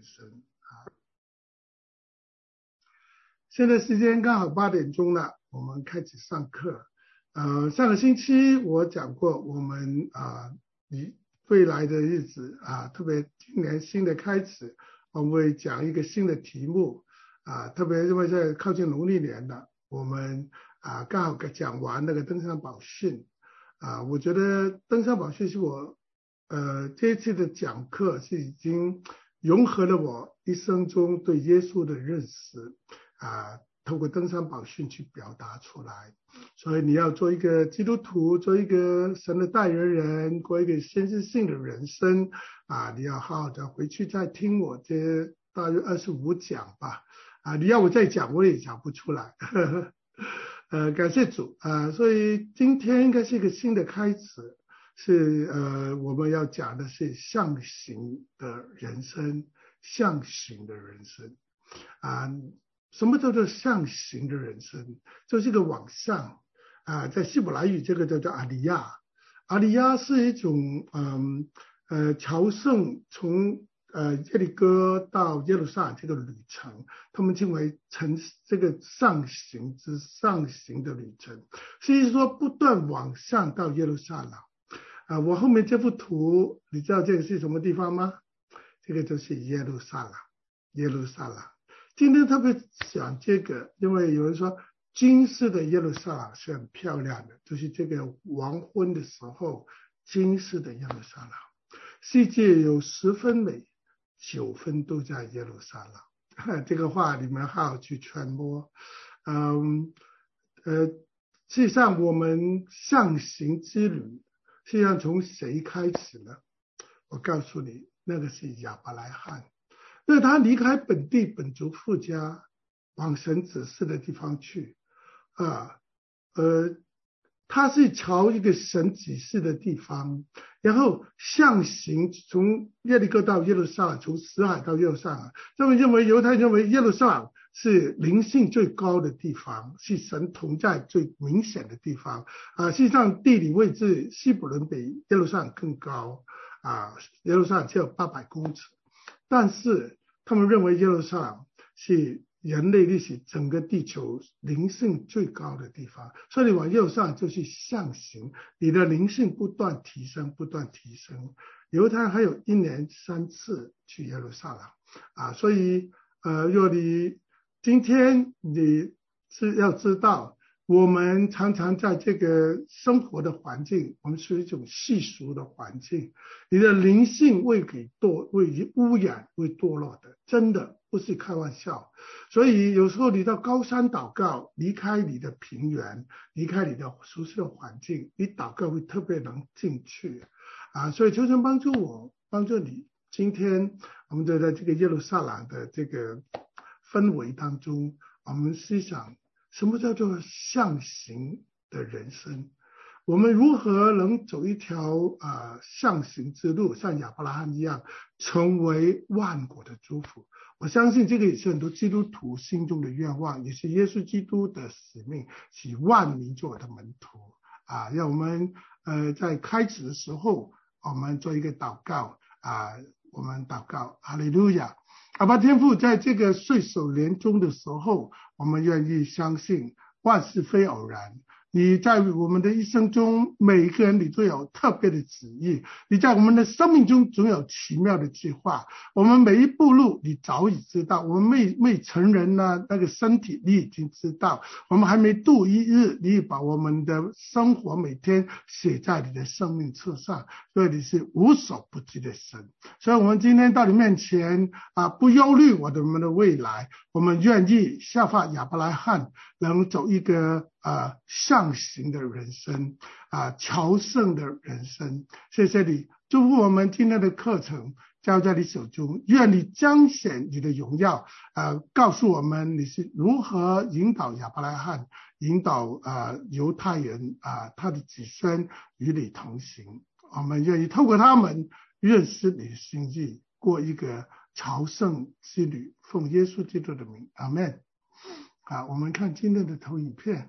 生啊。现在时间刚好8点钟了，我们开始上课。上个星期我讲过，我们未来的日子特别今年新的开始，我们会讲一个新的题目特别因为在靠近农历年了，我们刚好讲完那个登山宝训我觉得登山宝训是我这一次的讲课是已经融合了我一生中对耶稣的认识透过登山宝训去表达出来。所以你要做一个基督徒，做一个神的代言人，过一个先知性的人生你要好好的回去再听我这大约25讲吧你要我再讲我也讲不出来感谢主所以今天应该是一个新的开始，是我们要讲的是象形的人生，象形的人生什么叫做象形的人生？就是一个往上在希伯来语这个叫做阿利亚。阿利亚是一种朝圣从耶利哥到耶路撒冷这个旅程，他们称为这个上行之上行的旅程，是说不断往上到耶路撒冷我后面这幅图你知道这个是什么地方吗？这个就是耶路撒冷。耶路撒冷今天特别讲这个，因为有人说金色的耶路撒冷是很漂亮的，就是这个黄昏的时候金色的耶路撒冷，世界有10分美，9分都在耶路撒冷这个话你们好好去揣摩事实上我们上行之旅实际上从谁开始呢？我告诉你，那个是亚伯拉罕，因为他离开本地本族父家往神指示的地方去他是朝一个神指示的地方，然后象行从耶利哥到耶路撒冷，从死海到耶路撒冷。犹太人认为耶路撒冷是灵性最高的地方，是神同在最明显的地方实际上地理位置希伯伦比耶路撒冷更高耶路撒冷只有800公尺，但是他们认为耶路撒冷是人类历史整个地球灵性最高的地方，所以你往耶路撒冷就去象行，你的灵性不断提升不断提升。犹太还有1年3次去耶路撒冷所以若你今天你是要知道，我们常常在这个生活的环境，我们是一种世俗的环境，你的灵性会污染会堕落的，真的不是开玩笑。所以有时候你到高山祷告，离开你的平原，离开你的舒适的环境，你祷告会特别能进去所以求神帮助我帮助你。今天我们就在这个耶路撒冷的这个氛围当中，我们思想什么叫做象形的人生，我们如何能走一条象形之路，像亚伯拉罕一样成为万国的祝福。我相信这个也是很多基督徒心中的愿望，也是耶稣基督的使命，使万民做我的门徒让我们在开始的时候我们做一个祷告我们祷告哈利路亚。阿爸天父，在这个岁首年终的时候，我们愿意相信万事非偶然，你在我们的一生中，每一个人你都有特别的旨意，你在我们的生命中总有奇妙的计划，我们每一步路你早已知道，我们未成人呢那个身体你已经知道，我们还没度一日，你把我们的生活每天写在你的生命册上，所以你是无所不知的神。所以我们今天到你面前不忧虑我们的未来，我们愿意效法亚伯拉罕，能走一个象形的人生朝圣的人生。谢谢你，祝福我们今天的课程交在你手中，愿你彰显你的荣耀告诉我们你是如何引导亚伯拉罕，引导犹太人他的子孙与你同行。我们愿意透过他们认识你的心意，过一个朝圣之旅，奉耶稣基督的名，阿们我们看今天的投影片。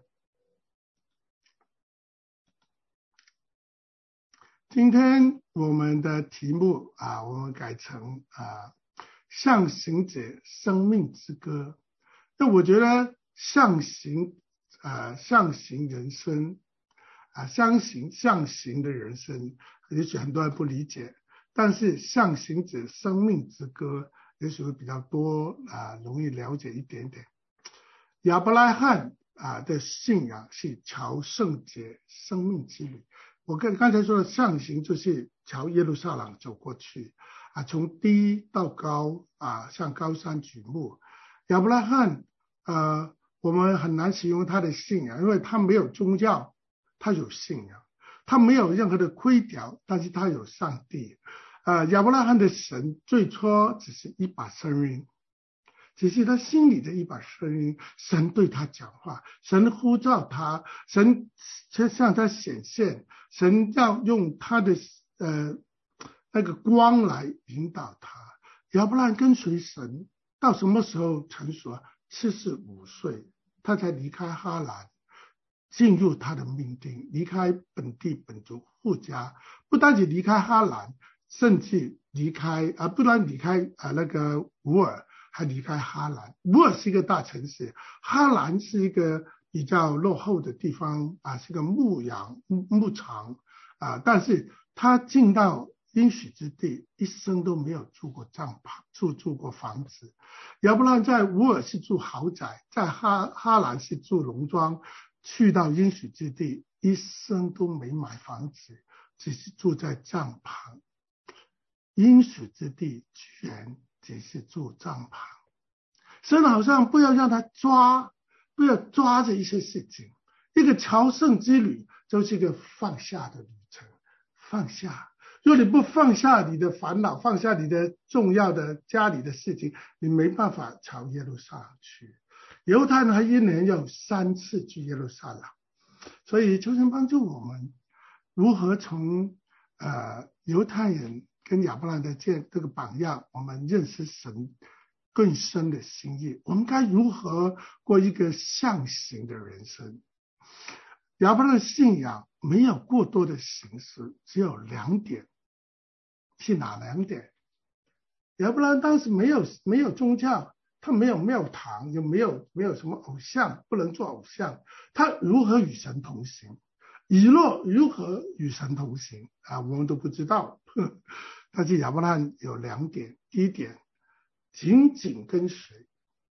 今天我们的题目我们改成象形者生命之歌。那我觉得象形人生象形的人生，也许很多人不理解，但是象形者生命之歌也许会比较多容易了解一点点。亚伯拉罕的信仰是朝圣节生命之旅。我刚才说的象形就是朝耶路撒冷走过去从低到高向高山举目。亚伯拉罕我们很难形容他的信仰，因为他没有宗教，他有信仰，他没有任何的规条，但是他有上帝。亚伯拉罕的神最初只是一把声音，只是他心里的一把声音，神对他讲话，神呼召他，神向他显现，神要用他的那个光来引导他。亚伯拉罕跟随神到什么时候成熟？75岁他才离开哈兰，进入他的命定，离开本地本族父家，不单只离开哈兰，甚至不但离开那个乌尔，还离开哈兰。乌尔是一个大城市，哈兰是一个比较落后的地方是个牧场但是他进到应许之地，一生都没有住过帐篷，住过房子。亚伯拉罕在乌尔是住豪宅，在哈兰是住农庄，去到应许之地，一生都没买房子，只是住在帐篷。应许之地居然只是住帐篷。神好像不要让他不要抓着一些事情。一个朝圣之旅就是一个放下的旅程，放下。如果你不放下你的烦恼，放下你的重要的家里的事情，你没办法朝耶路撒冷去。犹太人还一年有3次去耶路撒冷，所以求神帮助我们如何从犹太人跟亚伯拉罕的这个榜样，我们认识神更深的心意。我们该如何过一个象形的人生？亚伯拉罕的信仰没有过多的形式，只有2点。是哪2点？亚伯拉罕当时没有宗教，他没有庙堂，也没有什么偶像，不能做偶像。他如何与神同行？以诺如何与神同行我们都不知道。但是亚伯拉罕有2点。第一点，紧紧跟随，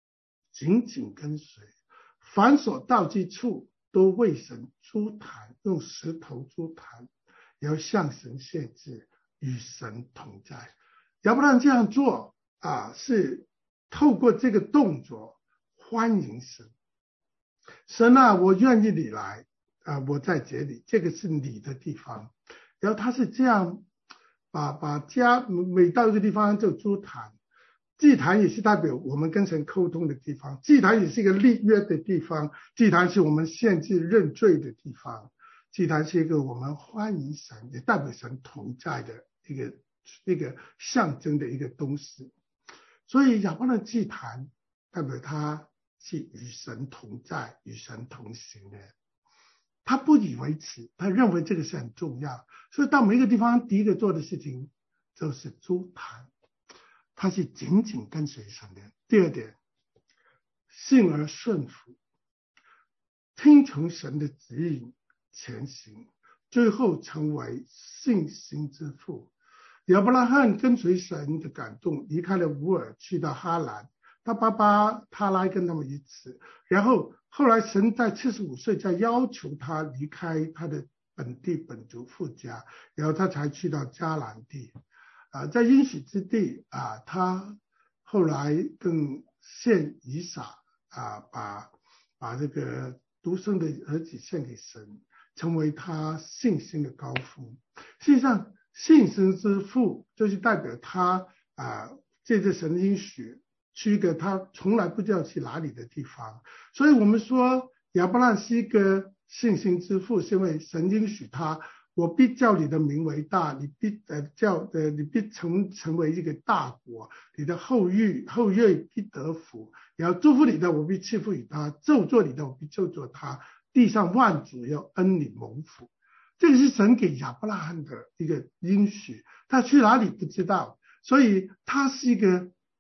凡所到之处都为神筑坛，用石头筑坛，也要向神献祭，与神同在。亚伯拉罕这样做是透过这个动作欢迎神。神我愿意你来我在这里，这个是你的地方。然后他是这样把家每到一个地方就筑坛。祭坛也是代表我们跟神沟通的地方，祭坛也是一个立约的地方，祭坛是我们献祭认罪的地方，祭坛是一个我们欢迎神，也代表神同在的一个象征的一个东西。所以亚伯拉罕祭坛代表他是与神同在，与神同行的。他不以为耻，他认为这个是很重要，所以到每一个地方第一个做的事情就是筑坛。他是紧紧跟随神的。第二点，信而顺服，听从神的指引前行，最后成为信心之父。亚伯拉罕跟随神的感动，离开了乌尔，去到哈兰，他爸爸他来跟他们一起。然后后来神在75岁才要求他离开他的本地本族父家，然后他才去到迦南地。在应许之地他后来更献以撒把这个独生的儿子献给神，成为他信心的高峰。实际上信心之父就是代表他借着神应许去一个他从来不知道去哪里的地方。所以我们说亚伯拉罕是一个信心之父，是因为神应许他，我必叫你的名为大，你必成为一个大国，你的后裔必得福。然后祝福你的，我必赐福于他；咒诅你的，我必咒诅他。地上万族要恩你蒙福。这个是神给亚伯拉罕的一个应许，他去哪里不知道，所以他是一个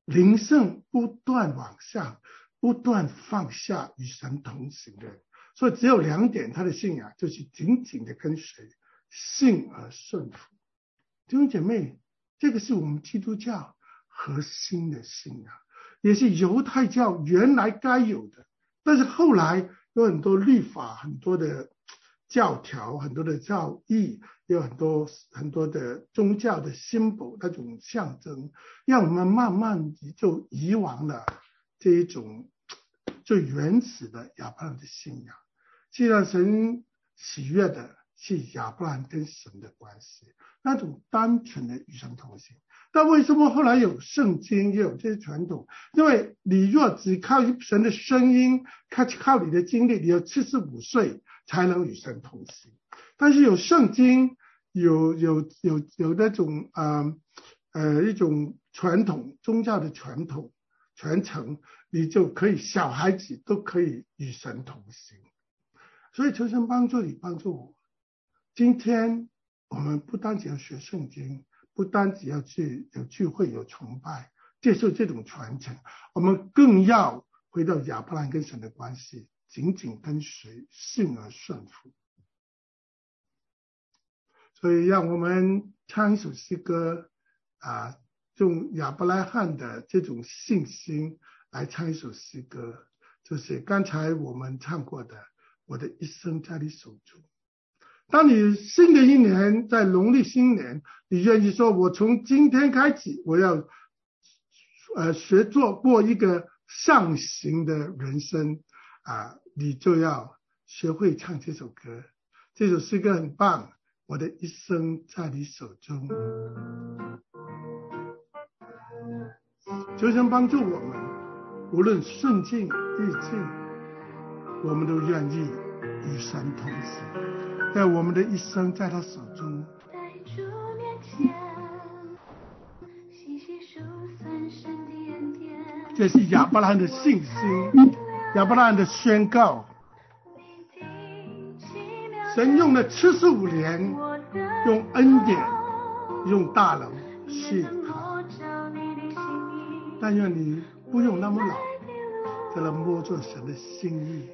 灵性不断往上，不断放下与神同行的人。所以只有2点，他的信仰就是紧紧的跟随，信而顺服。弟兄姐妹，这个是我们基督教核心的信仰，也是犹太教原来该有的。但是后来有很多律法，很多的教条，很多的教义，有很多的宗教的 symbol 那种象征，让我们慢慢就遗忘了这一种最原始的亚伯兰的信仰。既然神喜悦的是亚伯兰跟神的关系，那种单纯的与神同行。但为什么后来有圣经也有这些传统？因为你若只靠神的声音，靠你的经历，你要75岁才能与神同行。但是有圣经，有那种一种传统，宗教的传统传承，你就可以小孩子都可以与神同行。所以求神帮助你，帮助我。今天我们不单只要学圣经，不单只要去有聚会有崇拜，接受这种传承，我们更要回到亚伯兰跟神的关系，紧紧跟随，信而顺服。所以让我们唱一首诗歌用亚伯拉罕的这种信心来唱一首诗歌，就是刚才我们唱过的，我的一生在你手中。当你新的一年，在农历新年，你愿意说我从今天开始，我要学做过一个上行的人生你就要学会唱这首歌。这首诗歌很棒，我的一生在你手中。求神帮助我们，无论顺境逆境，我们都愿意与神同行，在我们的一生在他手中。这是亚伯拉罕的信心，亚伯拉罕的宣告。神用了75年，用恩典，用大能吸引他。但愿你不用那么老，才能摸着神的心意。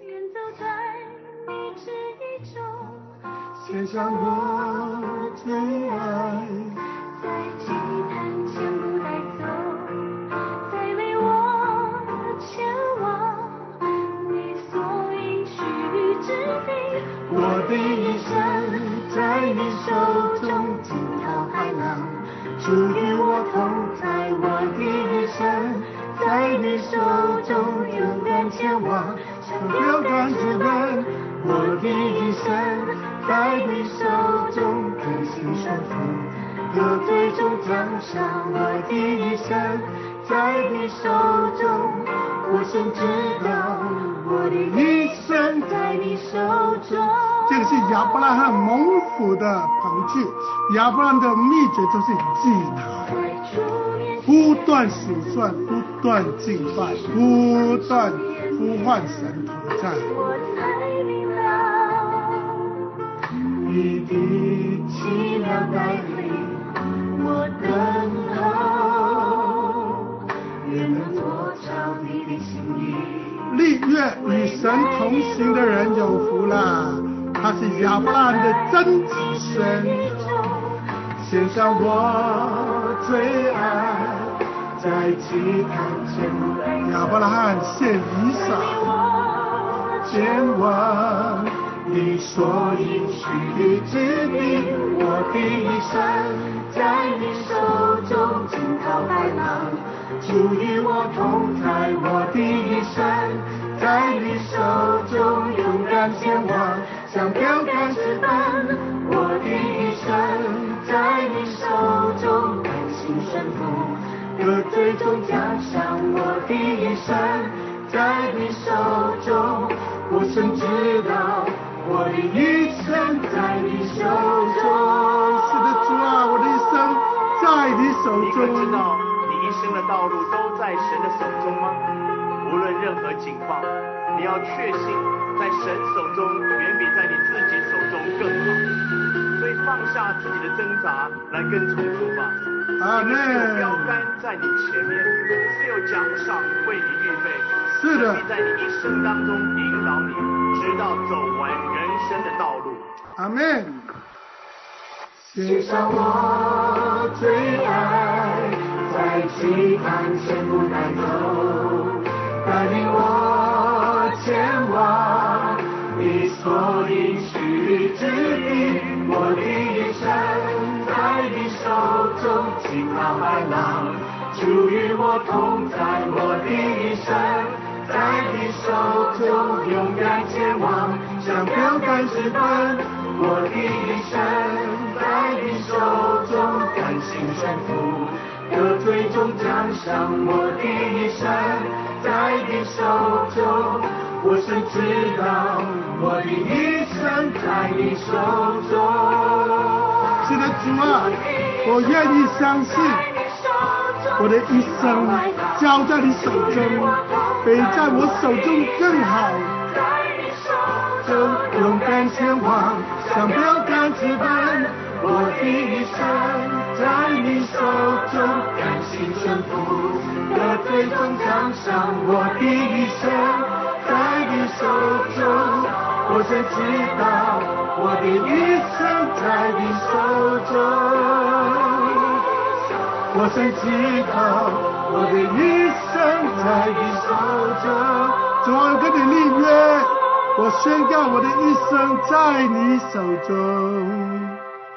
献上我最爱，在祭坛前不带走，再为我前往你所应许之地。我的一生在你手中惊涛骇浪，主与我同在。我的一生在你手中勇敢前往，像标杆直奔。我的一生在你手中甘心顺服，得最终奖赏。我的一生在你手中，我深知道我的一生在你手中。这个是亚伯拉罕蒙福的凭据。亚伯拉罕的秘诀就是祭坛，不断数算，不断敬拜，不断呼唤神同在。你的奇妙带领，我等候，也能多朝你的心意。历月与神同行的人有福了，他是亚伯拉罕的真子孙。献上我最爱，在祭坛前，亚伯拉罕献以撒，前往你所应许之地。我的一生在你手中惊涛骇浪，主与我同在。我的一生在你手中勇敢前往，像标杆直奔。我的一生在你手中甘心顺服，得最终奖赏。我的一生在你手中，我深知道我的一生在你手中。是的，主啊，我的一生在你手中。你可知道你一生的道路都在神的手中吗？无论任何情况，你要确信在神手中远比在你自己手中更好。 所以放下自己的挣扎，来跟从主吧。 阿门。 标杆在你前面，自有奖赏为你预备。 是的， 必在你一生当中引导你，直到走完人生的道路。 阿门。 献上我最爱，在极寒前不带走，带领我前往你所应许之地。我的一生在你手中，惊涛骇浪，主与我同在。我的一生在你手中，勇敢前往，向标杆直奔。我的一生在你手中，甘心顺服，得最终奖赏。我的一生在你手中，我深知道我的一生在你手中。 是的，主啊，我愿意相信我的一生交在你手中，比在我手中更好。勇敢前往，向标杆直奔。我的一生在你手中， 甘心顺服，得最终奖赏。我的一生在你手中，我深知道我的一生在你手中，我深知道我的一生在你手中。 主啊，我跟你立约，我宣告我的一生在你手中。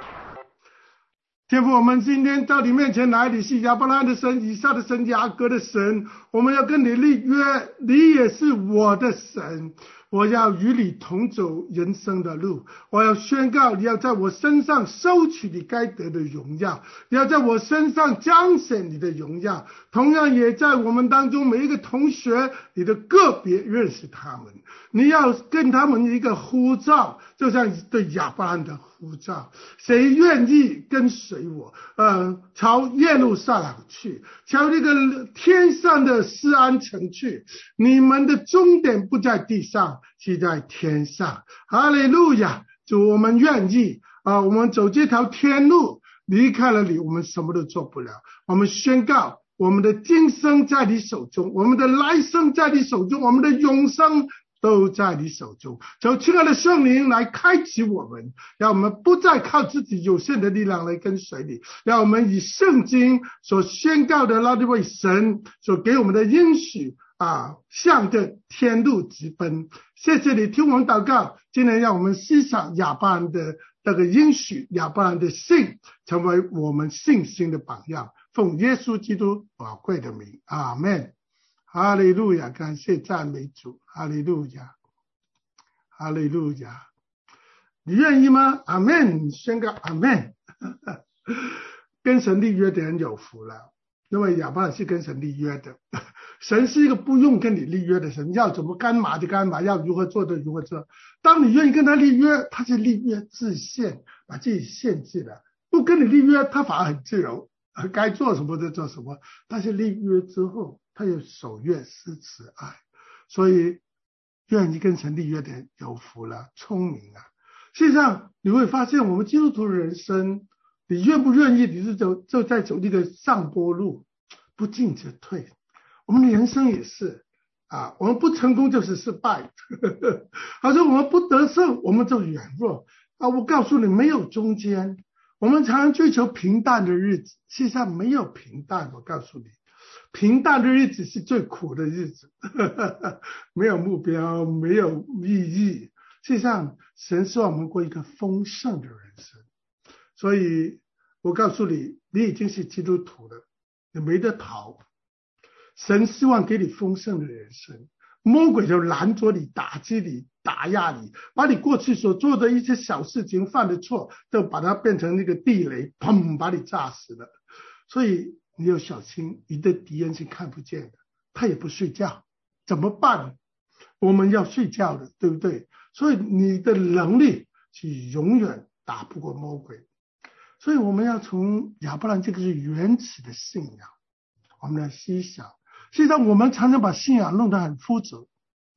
天父，我们今天到你面前来，你是亚伯拉罕的神，以撒的神，雅各的神，我们要跟你立约，你也是我的神，我要与你同走人生的路，我要宣告你要在我身上收取你该得的荣耀，你要在我身上彰显你的荣耀，同样也在我们当中每一个同学，你的个别认识他们，你要跟他们一个呼召，就像对亚伯拉罕的呼召，谁愿意跟随我，朝耶路撒冷去，朝这个天上的锡安城去，你们的终点不在地上，是在天上。哈利路亚！主，我们愿意我们走这条天路，离开了你，我们什么都做不了。我们宣告，我们的今生在你手中，我们的来生在你手中，我们的永生都在你手中。求亲爱的圣灵来开启我们，让我们不再靠自己有限的力量来跟随你，让我们以圣经所宣告的那位神所给我们的应许向着天路直奔。谢谢你听我们祷告，今天让我们思想亚伯兰的那个应许，亚伯兰的信成为我们信心的榜样，奉耶稣基督宝贵的名，阿们。哈利路亚，感谢赞美主，哈利路亚，哈利路亚。你愿意吗？阿们，宣告阿们。跟神立约的人有福了，因为亚伯兰是跟神立约的，神是一个不用跟你立约的神，要怎么干嘛就干嘛，要如何做就如何做。当你愿意跟他立约，他是立约自限，把自己限制了；不跟你立约，他反而很自由，该做什么就做什么。但是立约之后，他有守约施慈爱，所以愿意跟神立约的人有福了，聪明啊。事实上你会发现，我们基督徒的人生，你愿不愿意，你是就在走那个上坡路，不进则退。我们的人生也是我们不成功就是失败，好像我们不得胜我们就软弱我告诉你，没有中间。我们常常追求平淡的日子，事实上没有平淡。我告诉你，平淡的日子是最苦的日子，没有目标，没有意义。事实上神希望我们过一个丰盛的人生，所以我告诉你，你已经是基督徒了，你没得逃。神希望给你丰盛的人生，魔鬼就拦着你，打击你，打压你，把你过去所做的一些小事情犯的错，就把它变成那个地雷，砰，把你炸死了。所以你要小心，你的敌人是看不见的，他也不睡觉，怎么办？我们要睡觉的，对不对？所以你的能力是永远打不过魔鬼。所以我们要从亚伯兰这个是原始的信仰，我们来思想。实际上我们常常把信仰弄得很肤质，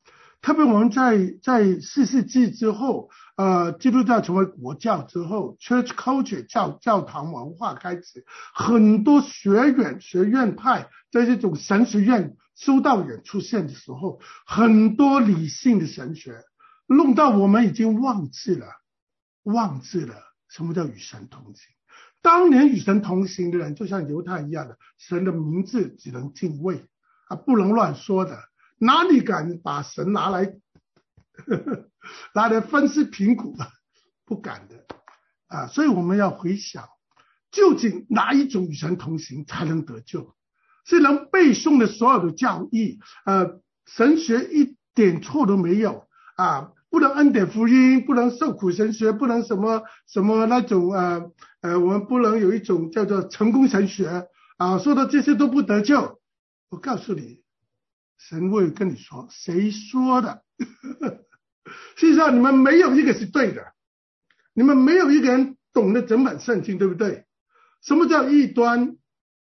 特别我们在4世纪之后，基督教成为国教之后 ，Church Culture 教堂文化开始，很多学院派在这种神学院、修道院出现的时候，很多理性的神学，弄到我们已经忘记了什么叫与神同行。当年与神同行的人，就像犹太一样的，神的名字只能敬畏不能乱说的。哪里敢把神拿来分析评估？不敢的所以我们要回想，究竟哪一种与神同行才能得救？是能背诵的所有的教义，神学一点错都没有不能恩典福音，不能受苦神学，不能什么那种我们不能有一种叫做成功神学说的这些都不得救。我告诉你，神会跟你说，谁说的？事实上你们没有一个是对的，你们没有一个人懂得整本圣经，对不对？什么叫异端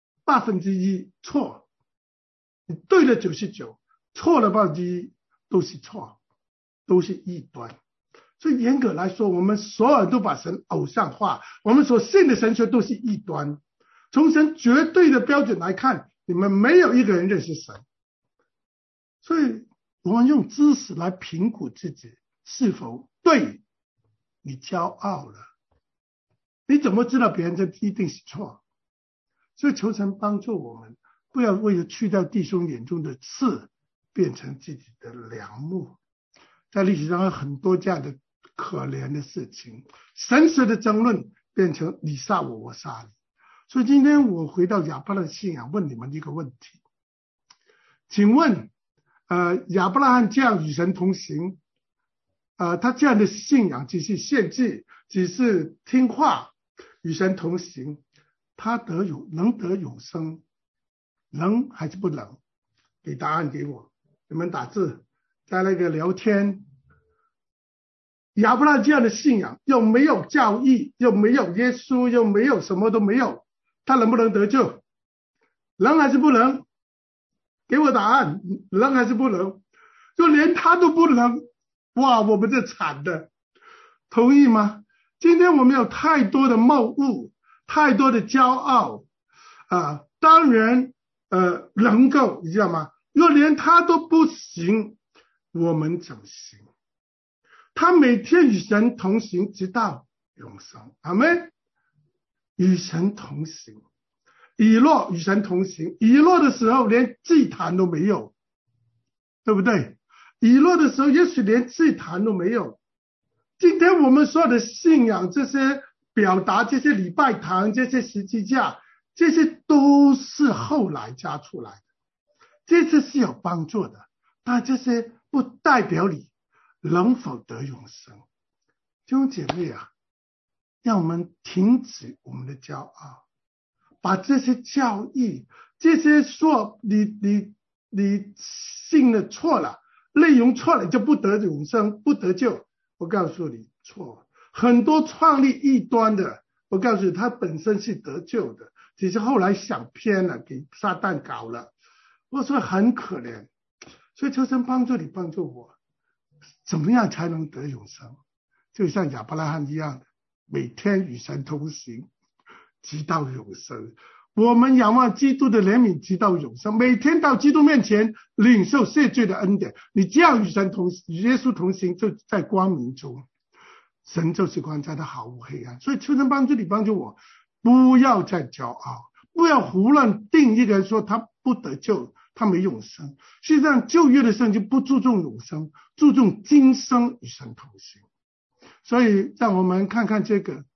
？1%错，你对了99%，错了1%都是错，都是异端。所以严格来说，我们所有人都把神偶像化，我们所信的神学都是异端。从神绝对的标准来看，你们没有一个人认识神。所以我们用知识来评估自己是否对。你骄傲了，你怎么知道别人这一定是错？所以求神帮助我们，不要为了去掉弟兄眼中的刺，变成自己的梁木。在历史上有很多这样的可怜的事情，神学的争论变成你杀我，我杀你。所以今天我回到亚伯拉罕信仰，问你们一个问题，请问亚伯拉罕这样与神同行，他这样的信仰只是献祭，只是听话与神同行，他能得永生，能还是不能？给答案给我，你们打字在那个聊天。亚伯拉罕这样的信仰又没有教义，又没有耶稣，又没有什么都没有，他能不能得救？能还是不能？给我答案，能还是不能？就连他都不能，哇，我们这惨的，同意吗？今天我们有太多的谬误，太多的骄傲当然能够，你知道吗？若连他都不行，我们怎么行？他每天与神同行，直到永生。阿们。与神同行，以诺与神同行，以诺的时候连祭坛都没有，对不对？以诺的时候也许连祭坛都没有。今天我们所有的信仰，这些表达，这些礼拜堂，这些十字架，这些都是后来加出来的，这些是有帮助的，但这些不代表你能否得永生。弟兄姐妹让我们停止我们的骄傲，把这些教义，这些说你信了错了，内容错了就不得永生，不得救。我告诉你错，很多创立异端的，我告诉你他本身是得救的，只是后来想偏了，给撒旦搞了。我说很可怜，所以求神帮助你，帮助我，怎么样才能得永生？就像亚伯拉罕一样的，每天与神同行，直到永生。我们仰望基督的怜悯，直到永生。每天到基督面前领受赦罪的恩典，你这样与神同与耶稣同行，就在光明中。神就是光，在他毫无黑暗。所以求神帮助你，帮助我，不要再骄傲，不要胡乱定一个人说他不得救，他没永生。实际上旧约的圣经不注重永生，注重今生与神同行。所以让我们看看这个，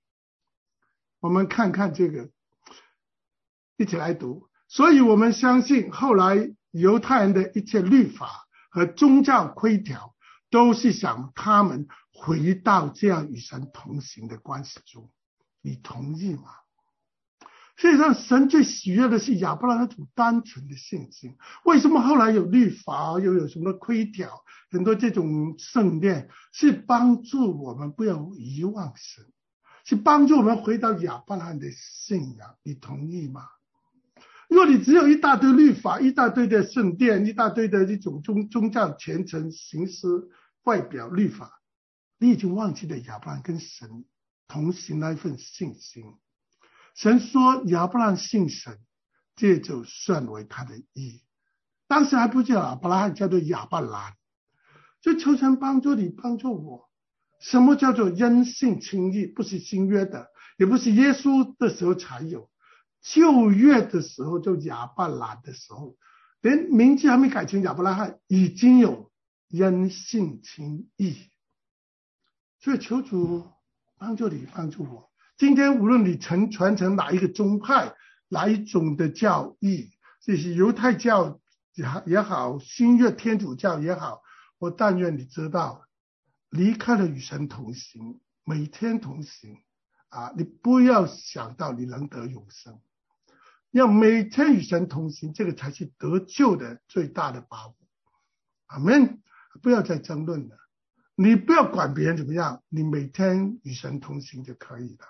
一起来读。所以我们相信后来犹太人的一切律法和宗教规条，都是想他们回到这样与神同行的关系中。你同意吗？事实上神最喜悦的是亚伯拉罕那种单纯的信心。为什么后来有律法，又有什么规条，很多这种圣殿，是帮助我们不要遗忘神，是帮助我们回到亚伯拉罕的信仰。你同意吗？ 若你只有一大堆律法，一大堆的圣殿，一大堆的这种宗教虔诚形式外表律法，你已经忘记了亚伯兰跟神同行那一份信心。神说亚伯兰信神，这就算为他的义。当时还不叫亚伯拉罕，叫做亚伯兰。就求神帮助你，帮助我。什么叫做因信称义？不是新约的，也不是耶稣的时候才有，旧约的时候，就亚伯兰的时候，连名字还没改成亚伯拉罕，已经有因信称义。所以求主帮助你，帮助我。今天无论你传承哪一个宗派，哪一种的教义，这是犹太教也好，新约天主教也好，我但愿你知道，离开了与神同行，每天同行你不要想到你能得永生，要每天与神同行，这个才是得救的最大的把握。阿们，不要再争论了，你不要管别人怎么样，你每天与神同行就可以了。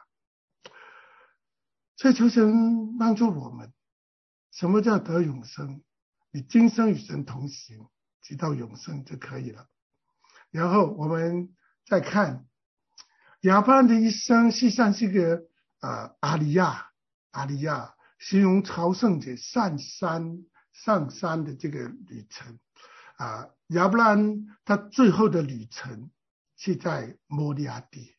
所以求神帮助我们，什么叫得永生？你今生与神同行，直到永生就可以了。然后我们再看亚伯兰的一生，实际上是个阿里亚，形容朝圣者上山的这个旅程亚伯兰他最后的旅程是在摩利亚地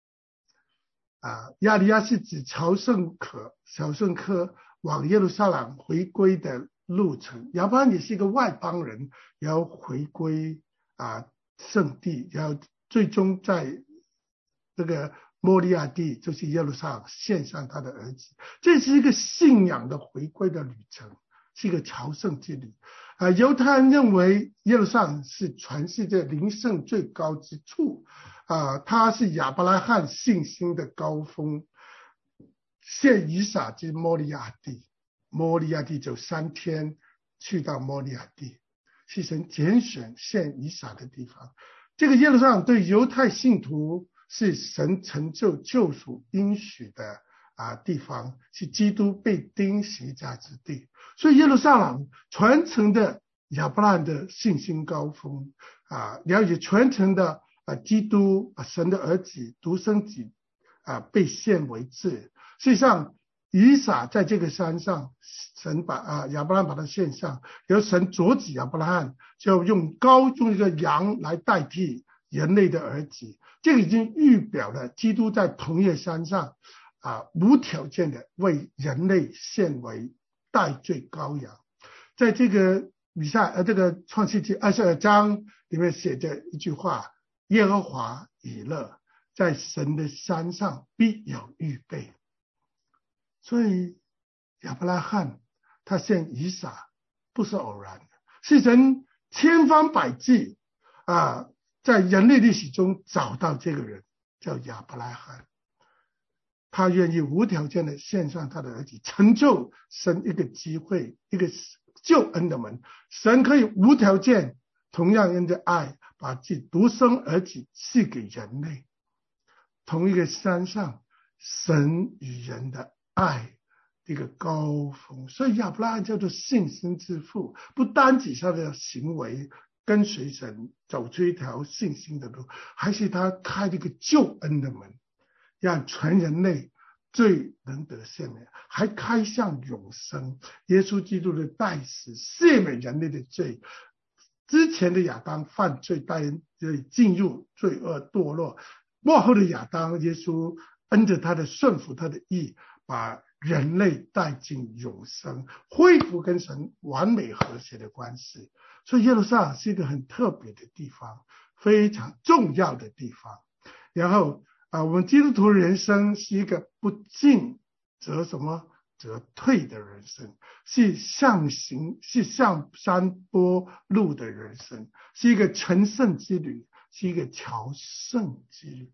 亚利亚是指朝圣客往耶路撒冷回归的路程。亚伯兰也是一个外邦人，也要回归圣地，也要最终在这个摩利亚地，就是耶路撒冷献上他的儿子。这是一个信仰的回归的旅程，是一个朝圣之旅犹太人认为耶路撒冷是全世界灵圣最高之处它是亚伯拉罕信心的高峰。献以撒之摩利亚地就3天去到摩利亚地，是神拣选献以撒的地方。这个耶路撒冷对犹太信徒是神成就救赎应许的地方，是基督被钉十字架之地。所以耶路撒冷传承的亚伯拉罕的信心高峰了解传承的基督神的儿子独生子被献为祭。实际上以撒在这个山上，神把亚伯拉罕把他献上，然后神阻止亚伯拉罕，就用一个羊来代替人类的儿子。这个已经预表了基督在同一山上无条件的为人类献为代罪羔羊。在这个这个创世纪22章里面写着一句话：耶和华以勒在神的山上必有预备。所以亚伯拉罕他献以撒不是偶然的，是神千方百计在人类历史中找到这个人叫亚伯拉罕，他愿意无条件的献上他的儿子，成就神一个机会，一个救恩的门。神可以无条件同样因着爱把自己独生儿子赐给人类。同一个山上，神与人的爱一个高峰。所以亚伯拉罕叫做信心之父，不单只是他的行为跟随神走出一条信心的路，还是他开了一个救恩的门，让全人类罪能得赦免，还开向永生。耶稣基督的代死赦免人类的罪。之前的亚当犯罪带人进入罪恶堕落，末后的亚当耶稣按着他的顺服他的义，把人类带进永生，恢复跟神完美和谐的关系。所以耶路撒冷是一个很特别的地方，非常重要的地方。然后我们基督徒人生是一个不进则退的人生，是向山坡路的人生，是一个成圣之旅，是一个朝圣之旅。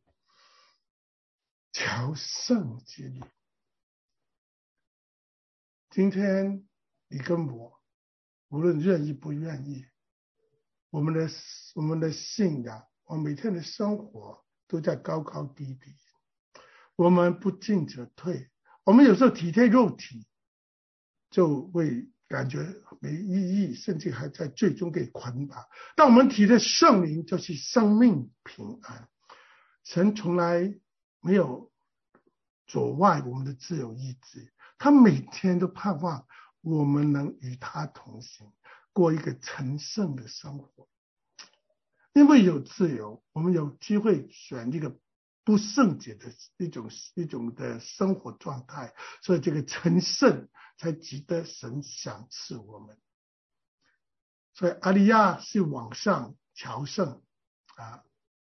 今天你跟我无论愿意不愿意，我们的信仰，我们每天的生活都在高高低低，我们不进则退。我们有时候体贴肉体， 就会感觉没意义，甚至还在最终给捆绑。但我们提的圣灵就是生命平安，神从来没有阻碍我们的自由意志，他每天都盼望我们能与他同行，过一个成圣的生活。因为有自由，我们有机会选一个不圣洁的一种的生活状态，所以这个成圣才值得神赏赐我们。所以阿利亚是往上朝圣啊，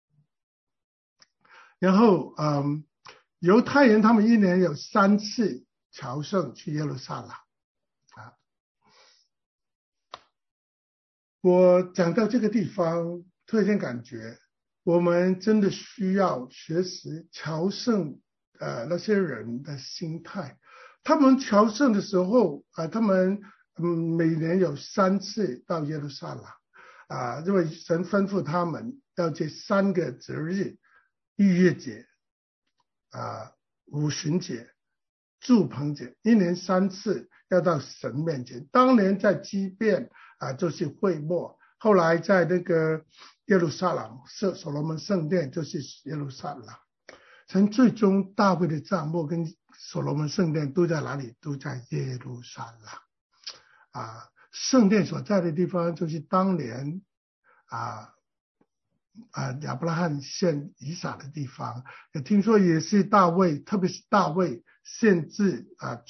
然后犹太人他们一年有3次朝圣去耶路撒冷啊。我讲到这个地方，突然间感觉我们真的需要学习朝圣那些人的心态。他们朝圣的时候他们每年有3次到耶路撒冷因为神吩咐他们要这3个节日：逾越节五旬节、住棚节，一年3次要到神面前。当年在基遍就是会幕，后来在那个耶路撒冷所罗门圣殿就是耶路撒冷。神最终大卫的帐幕跟所罗门圣殿都在哪里？都在耶路撒冷圣殿所在的地方就是当年亚伯拉罕献以撒的地方，也听说也是大卫，特别是大卫献制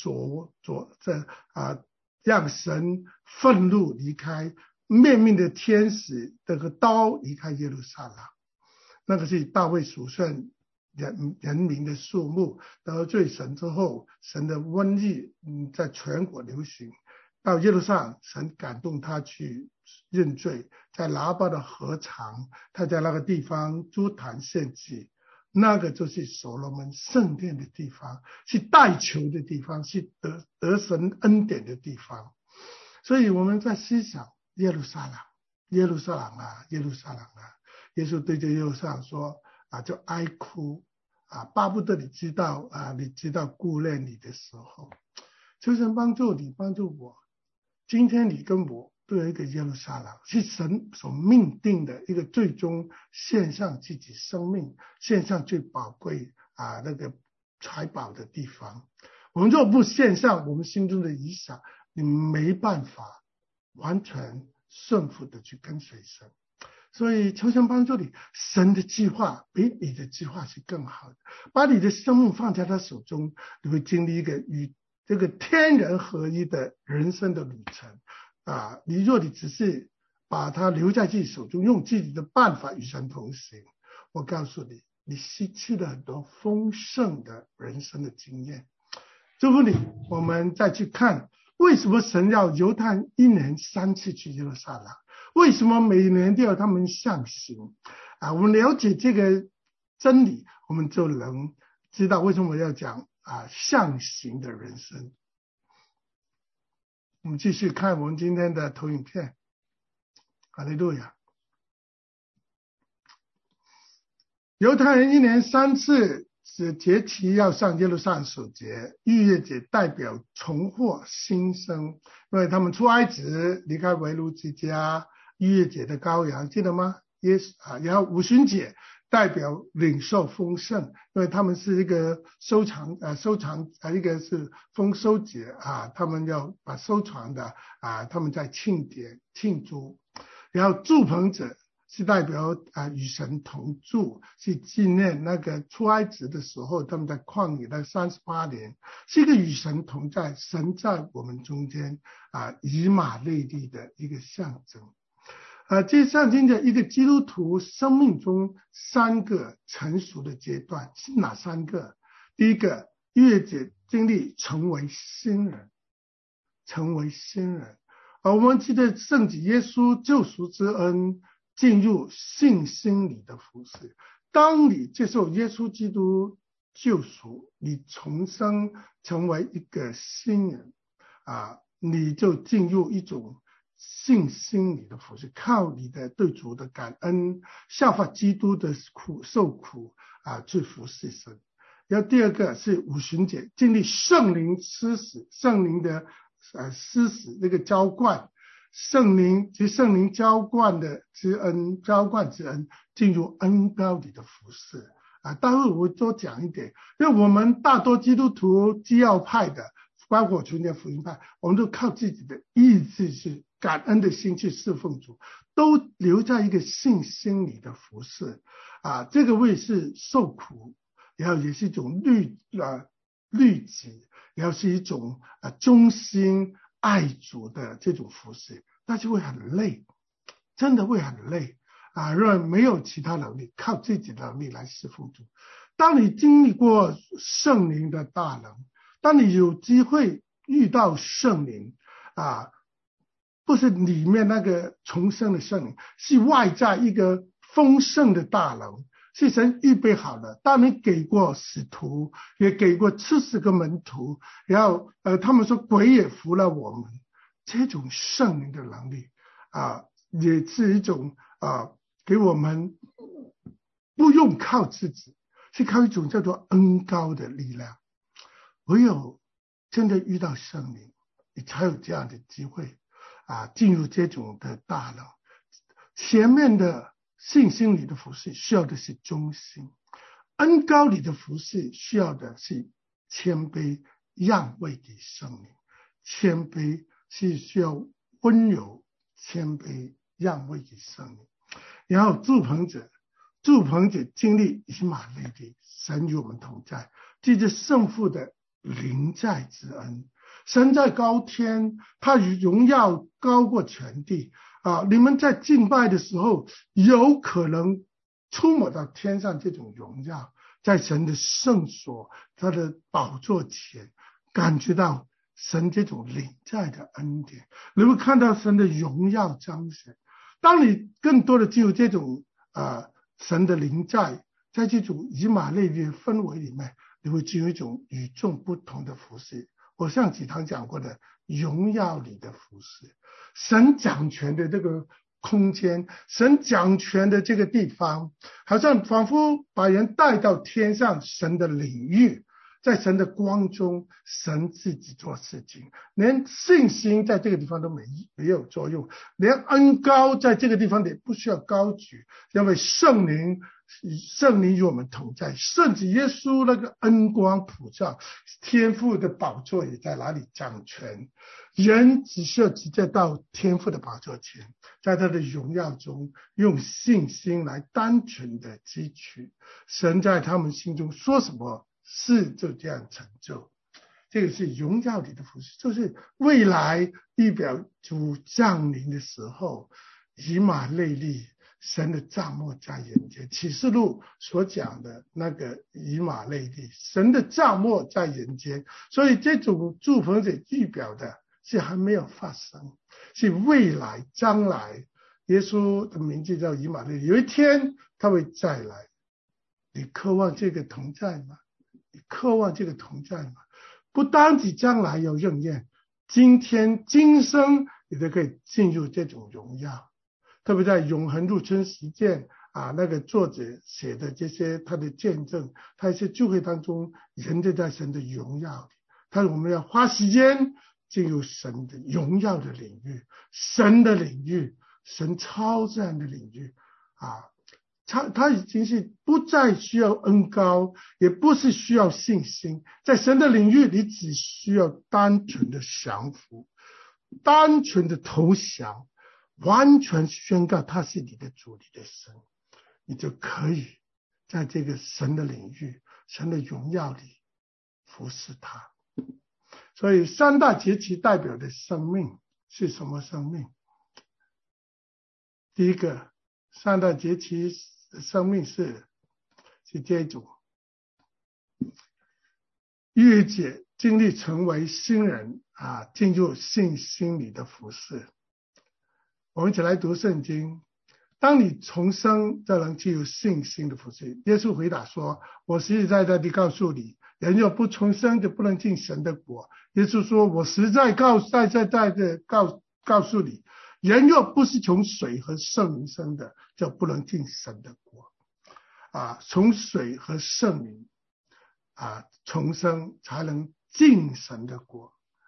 让神愤怒离开，灭命的天使这个刀离开耶路撒冷。那个是大卫数算人民的数目，得罪神之后，神的瘟疫在全国流行。到耶路撒冷，神感动他去认罪，在拿巴的河旁，他在那个地方筑坛献祭，那个就是所罗门圣殿的地方，是代求的地方，是得神恩典的地方。所以我们在思想耶路撒冷，耶路撒冷啊，耶路撒冷啊，耶稣对着耶路撒冷说就哀哭巴不得你知道顾念你的时候。求神帮助你，帮助我。今天你跟我都有一个耶路撒冷，是神所命定的一个最终献上自己生命，献上最宝贵那个财宝的地方。我们若不献上我们心中的理想，你没办法完全顺服的去跟随神。所以求神帮助你，神的计划比你的计划是更好的。把你的生命放在他手中，你会经历一个与这个天人合一的人生的旅程你若你只是把它留在自己手中，用自己的办法与神同行，我告诉你，你失去了很多丰盛的人生的经验。祝福你。我们再去看为什么神要犹太一年3次去耶路撒冷，为什么每年都要他们上行我们了解这个真理，我们就能知道为什么要讲上行的人生。我们继续看我们今天的投影片。哈利路亚。犹太人一年3次是节期要上耶路撒冷守节，逾越节代表重获新生，因为他们出埃及离开为奴之家，逾越节的羔羊记得吗？然后五旬节代表领受丰盛，因为他们是一个收藏一个是丰收节他们要把收藏的他们在庆祝。然后住棚者是代表与神同住，是纪念那个出埃及的时候他们在旷野的38年，是一个与神同在，神在我们中间以马内利的一个象征。这象征着一个基督徒生命中3个成熟的阶段。是哪3个？第一个，逾越节经历成为新人。我们记得圣子耶稣救赎之恩，进入信心里的服事。当你接受耶稣基督救赎，你重生成为一个新人你就进入一种信心里的服事，靠你的对主的感恩，效法基督的受苦去服事神。然后第二个是五旬节，经历圣灵施洗，圣灵的施使这个浇灌圣灵及圣灵浇灌之恩进入恩膏里的服事啊。待会我多讲一点，因为我们大多基督徒基要派的，包括全天福音派，我们都靠自己的意志去感恩的心去侍奉主，都留在一个信心里的服事啊。这个为是受苦，然后也是一种律己，然后是一种忠心爱主的这种服事，但是会很累，真的会很累啊！因为没有其他能力，靠自己的能力来侍奉主。当你经历过圣灵的大能，当你有机会遇到圣灵啊，不是里面那个重生的圣灵，是外在一个丰盛的大能，是神预备好的。当你给过使徒，也给过70个门徒，然后他们说鬼也服了我们，这种圣灵的能力啊，也是一种给我们不用靠自己，是靠一种叫做恩膏的力量。唯有真的遇到圣灵，你才有这样的机会进入这种的大能。前面的信心里的服事需要的是忠心，恩膏里的服事需要的是谦卑，让位给圣灵。谦卑是需要温柔，谦卑让位给圣灵。然后祝棚者经历以马内利，神与我们同在，记着圣父的临在之恩。神在高天，他与荣耀高过全地你们在敬拜的时候，有可能触摸到天上这种荣耀，在神的圣所，他的宝座前，感觉到神这种临在的恩典，你会看到神的荣耀彰显。当你更多的进入这种神的临在，在这种以马内利的氛围里面，你会进入一种与众不同的服事。我上几堂讲过的荣耀里的服事，神掌权的这个空间，神掌权的这个地方，好像仿佛把人带到天上神的领域，在神的光中，神自己做事情，连信心在这个地方都没有作用，连恩膏在这个地方也不需要高举，因为圣灵与我们同在，甚至耶稣那个恩光普照，天父的宝座也在哪里掌权，人只需要直接到天父的宝座前，在他的荣耀中用信心来单纯的汲取，神在他们心中说什么事就这样成就。这个是荣耀里的服事，就是未来预表主降临的时候，以马内利，神的帐幕在人间。启示录所讲的那个以马内利，神的帐幕在人间，所以这种祝棚者预表的是还没有发生，是未来将来。耶稣的名字叫以马内利，有一天他会再来。你渴望这个同在吗？你渴望这个同在吗？不单只将来有应验，今天今生你都可以进入这种荣耀。特别在永恒入春实践那个作者写的这些他的见证，他一些聚会当中，人就在神的荣耀里。他说我们要花时间进入神的荣耀的领域，神的领域，神超自然的领域他已经是不再需要恩膏，也不是需要信心，在神的领域你只需要单纯的降服，单纯的投降，完全宣告他是你的主，你的神，你就可以在这个神的领域，神的荣耀里服侍他。所以三大节期代表的生命是什么生命？第一个，三大节期的生命是这种逾越节经历成为新人进入信心里的服事。我们一起来读圣经。当你重生，就能进入信心的服事。耶稣回答说，我实实在在地告诉你，人若不重生，就不能进神的国。耶稣说，我实在告诉你，人若不是从水和圣灵生的，就不能进神的国。从水和圣灵重生才能进神的国。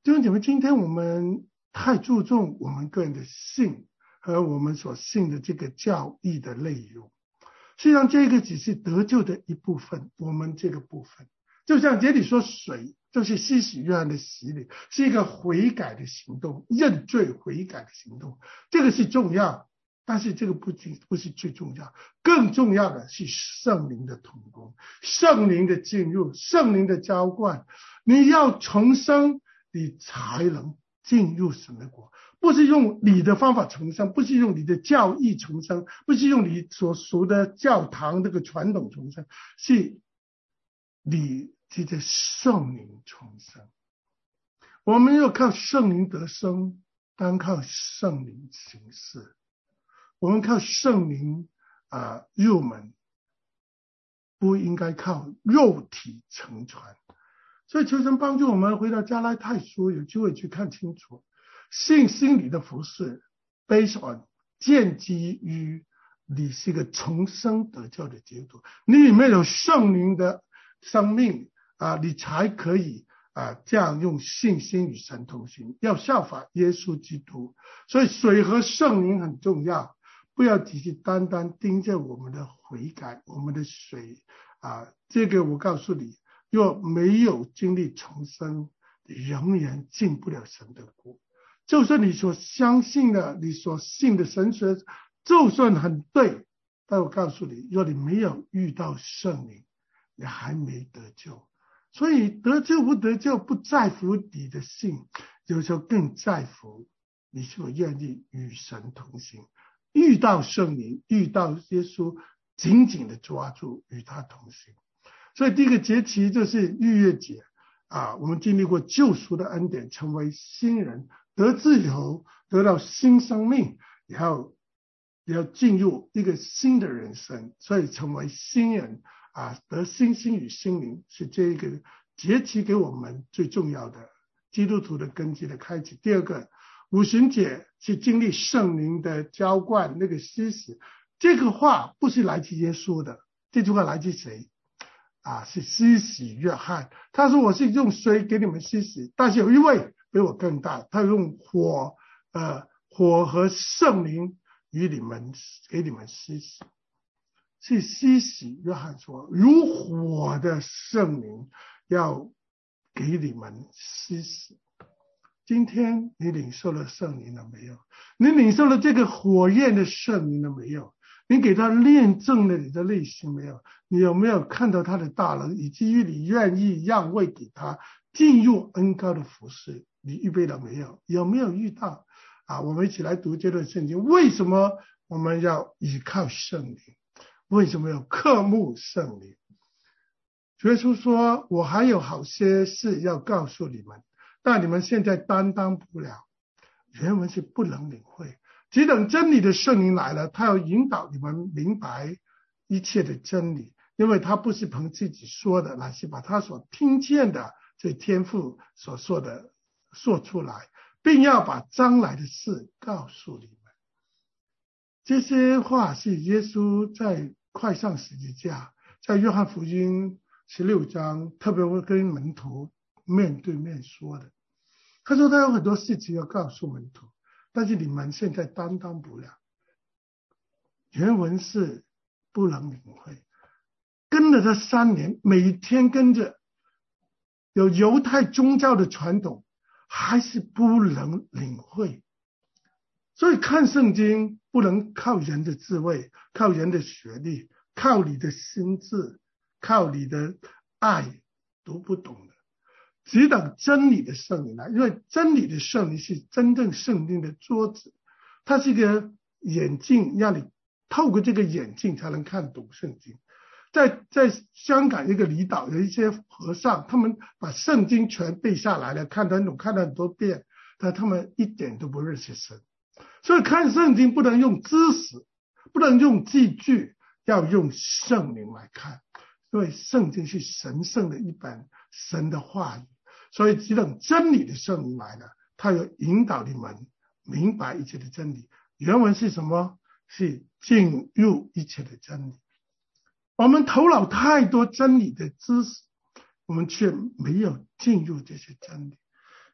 弟兄姐妹，今天我们太注重我们个人的信和我们所信的这个教义的内容，实际上这个只是得救的一部分，我们这个部分就像这里说水就是施洗约翰的洗礼，是一个悔改的行动，认罪悔改的行动，这个是重要，但是这个不是最重要，更重要的是圣灵的同工，圣灵的进入，圣灵的浇灌，你要重生，你才能进入神的国，不是用你的方法重生，不是用你的教义重生，不是用你所属的教堂这个传统重生，是你这个圣灵重生。我们要靠圣灵得生，单靠圣灵行事，我们靠圣灵入门，不应该靠肉体成传。所以求神帮助我们回到加拉太书，有机会去看清楚信心里的服事 based on 建基于你是一个重生得救的基督徒，你里面有圣灵的生命你才可以这样用信心与神同行，要效法耶稣基督。所以水和圣灵很重要，不要只是单单盯着我们的悔改，我们的水这个我告诉你，若没有经历重生，仍然进不了神的国。就算你所相信的，你所信的神学就算很对，但我告诉你，若你没有遇到圣灵，你还没得救。所以得救不得救不在乎你的信，有时候更在乎你是否愿意与神同行，遇到圣灵，遇到耶稣，紧紧的抓住与他同行。所以第一个节期就是逾越节我们经历过救赎的恩典，成为新人，得自由，得到新生命，然后要进入一个新的人生，所以成为新人得新心与心灵，是这一个节期给我们最重要的基督徒的根基的开启。第二个五旬节是经历圣灵的浇灌，那个施洗，这个话不是来自耶稣的，这句话来自谁是施洗约翰。他说我是用水给你们施洗，但是有一位比我更大，他用火和圣灵给你们施洗。是施洗约翰说，如火的圣灵要给你们施洗。今天你领受了圣灵了没有？你领受了这个火焰的圣灵了没有？你给他炼正了你的内心没有？你有没有看到他的大能，以至于你愿意让位给他，进入恩膏的服事？你预备了没有？有没有遇到我们一起来读这段圣经。为什么我们要依靠圣灵？为什么要渴慕圣灵？主耶稣说，我还有好些事要告诉你们，但你们现在担当不了。原文是不能领会，只等真理的圣灵来了，他要引导你们明白一切的真理，因为他不是凭自己说的，乃是把他所听见的这天父所说的说出来，并要把将来的事告诉你们。这些话是耶稣在快上十字架，在约翰福音16章特别会跟门徒面对面说的。他说他有很多事情要告诉门徒，但是你们现在担当不了。原文是不能领会，跟了他3年，每天跟着，有犹太宗教的传统，还是不能领会。所以看圣经不能靠人的智慧，靠人的学历，靠你的心智，靠你的爱，读不懂的。只等真理的圣灵来，因为真理的圣灵是真正圣经的桌子，它是一个眼镜，让你透过这个眼镜才能看懂圣经。在香港一个离岛有一些和尚，他们把圣经全背下来了，看得很懂，看了很多遍，但他们一点都不认识神。所以看圣经不能用知识，不能用字句，要用圣灵来看，因为圣经是神圣的一本神的话语。所以只等真理的圣灵来了，他要引导你们明白一切的真理。原文是什么？是进入一切的真理。我们头脑太多真理的知识，我们却没有进入这些真理。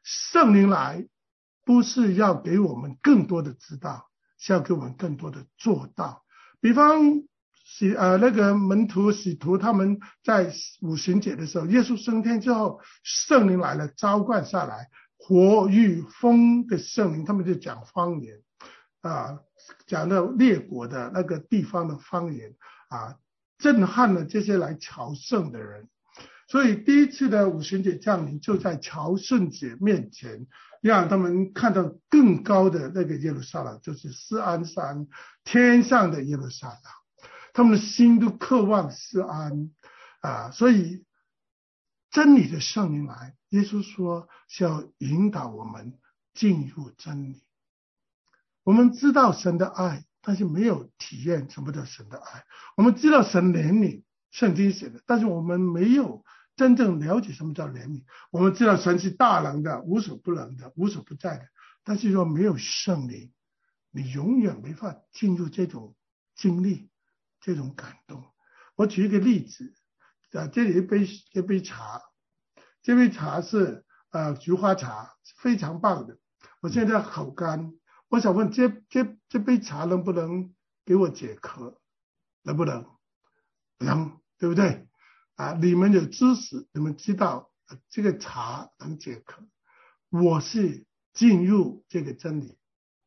圣灵来不是要给我们更多的知道，是要给我们更多的做到。比方那个门徒使徒他们在五旬节的时候，耶稣升天之后，圣灵来了，浇灌下来，火与风的圣灵，他们就讲方言讲到列国的那个地方的方言震撼了这些来朝圣的人。所以第一次的五旬节降临就在朝圣者面前，让他们看到更高的那个耶路撒冷，就是锡安山，天上的耶路撒冷。他们的心都渴望锡安所以真理的圣灵来，耶稣说是要引导我们进入真理。我们知道神的爱，但是没有体验什么叫神的爱。我们知道神怜悯，圣经写的，但是我们没有真正了解什么叫怜悯。我们知道神是大能的，无所不能的，无所不在的，但是若没有圣灵，你永远没法进入这种经历，这种感动。我举一个例子这里一杯茶，这杯茶是菊花茶，非常棒的。我现在口干，我想问这杯茶能不能给我解渴？能不能？能，对不对你们有知识，你们知道这个茶能解渴。我是进入这个真理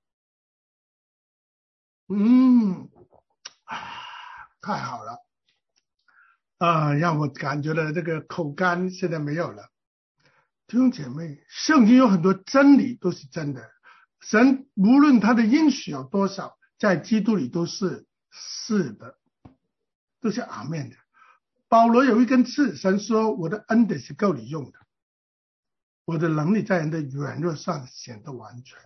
太好了让我感觉了这个口干现在没有了。弟兄姐妹，圣经有很多真理都是真的，神无论他的应许有多少，在基督里都是是的，都是阿们的。保罗有一根刺，神说我的恩典是够你用的，我的能力在人的软弱上显得完全。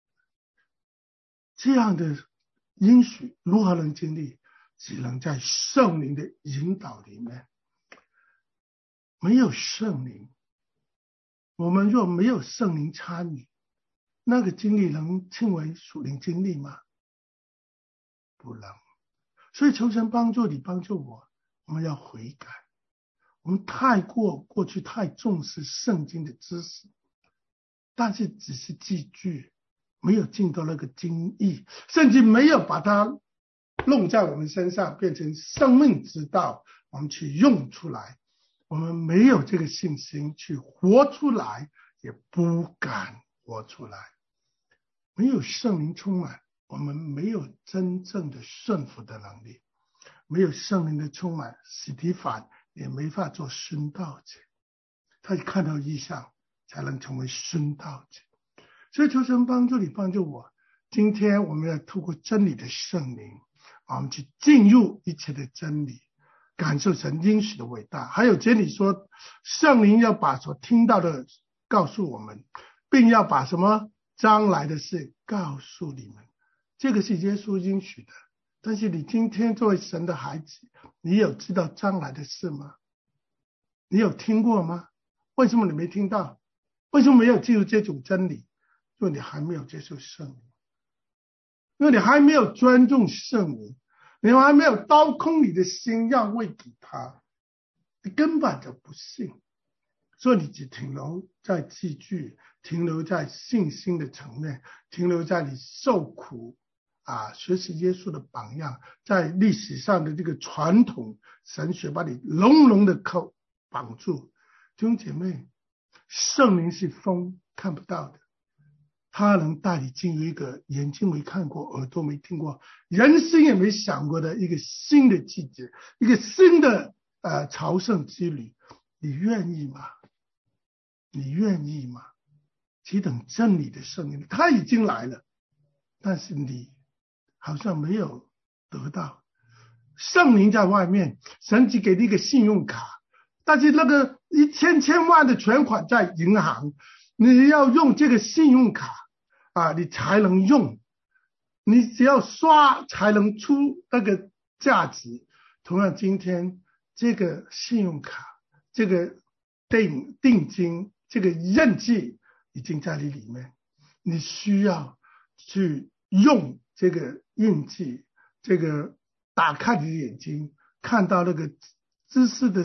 这样的应许如何能经历？只能在圣灵的引导里面。没有圣灵，我们若没有圣灵参与，那个经历能称为属灵经历吗？不能。所以求神帮助你，帮助我，我们要悔改。我们过去太重视圣经的知识，但是只是记句，没有进到那个经义，甚至没有把它弄在我们身上，变成生命之道，我们去用出来。我们没有这个信心去活出来，也不敢活出来。没有圣灵充满，我们没有真正的顺服的能力。没有圣灵的充满，司提反也没法做殉道者。他看到异象才能成为殉道者。所以求神帮助你，帮助我。今天我们要透过真理的圣灵，我们去进入一切的真理，感受神应许的伟大。还有真理说，圣灵要把所听到的告诉我们，并要把什么将来的事告诉你们。这个是耶稣应许的。但是你今天作为神的孩子，你有知道将来的事吗？你有听过吗？为什么你没听到？为什么没有进入这种真理？因为你还没有接受圣灵，因为你还没有尊重圣灵，你还没有刀空你的心让位给他，你根本就不信。所以你只停留在记句，停留在信心的层面，停留在你受苦学习耶稣的榜样，在历史上的这个传统神学把你牢牢的绑住。弟兄姐妹，圣灵是风，看不到的，他能带你进入一个眼睛没看过，耳朵没听过，人心也没想过的一个新的季节，一个新的朝圣之旅。你愿意吗？你愿意吗？只等真理的圣灵，他已经来了，但是你好像没有得到。圣灵在外面，神只给你一个信用卡，但是那个1000万的存款在银行，你要用这个信用卡你才能用，你只要刷才能出那个价值。同样今天这个信用卡，这个定金，这个印记已经在你里面，你需要去用这个印记，这个打开你的眼睛，看到那个知识的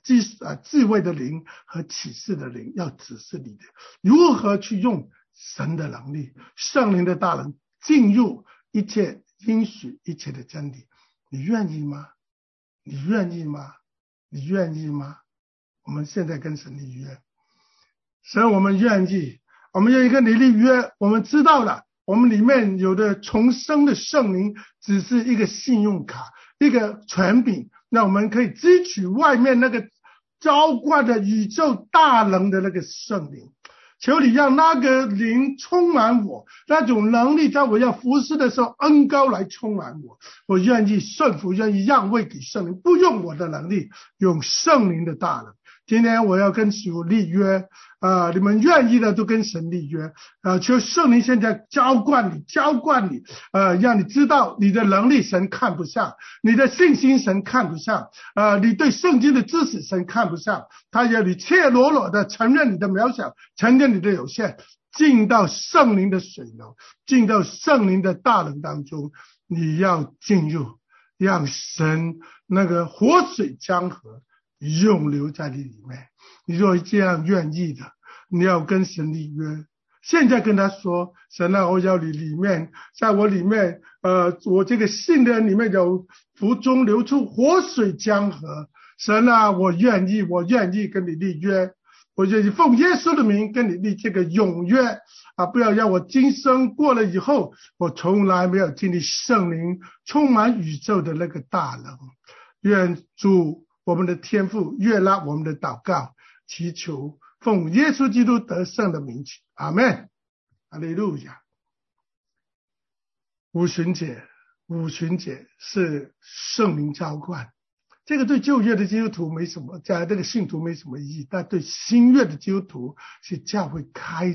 智慧的灵和启示的灵，要指示你的如何去用神的能力，圣灵的大能进入一切应许一切的真理。你愿意吗？你愿意吗？你愿意吗？我们现在跟神立约，神，我们愿意，我们愿意跟你立约。我们知道了，我们里面有的重生的圣灵只是一个信用卡，一个权柄，那我们可以支取外面那个浇灌的宇宙大能的那个圣灵。求你让那个灵充满我，那种能力在我要服侍的时候恩膏来充满我。我愿意顺服，愿意让位给圣灵，不用我的能力，用圣灵的大能。今天我要跟主立约，你们愿意的都跟神立约，求圣灵现在浇灌你，让你知道你的能力神看不上，你的信心神看不上，你对圣经的知识神看不上，他要你赤裸裸的承认你的渺小，承认你的有限，进到圣灵的水流，进到圣灵的大能当中，你要进入，让神那个活水江河永留在你里面。你若这样愿意的，你要跟神立约，现在跟他说，神啊，我要你里面，在我里面，我这个信的人里面有腹中流出活水江河。神啊，我愿意跟你立约，我愿意奉耶稣的名跟你立这个永约不要让我今生过了以后，我从来没有经历圣灵充满宇宙的那个大能。愿主我们的天父悦纳我们的祷告，祈求奉耶稣基督得胜的名祈，阿们，哈利路亚。五旬节是圣灵浇灌，这个对旧约的基督徒没什么，这个信徒没什么意义，但对新约的基督徒是教会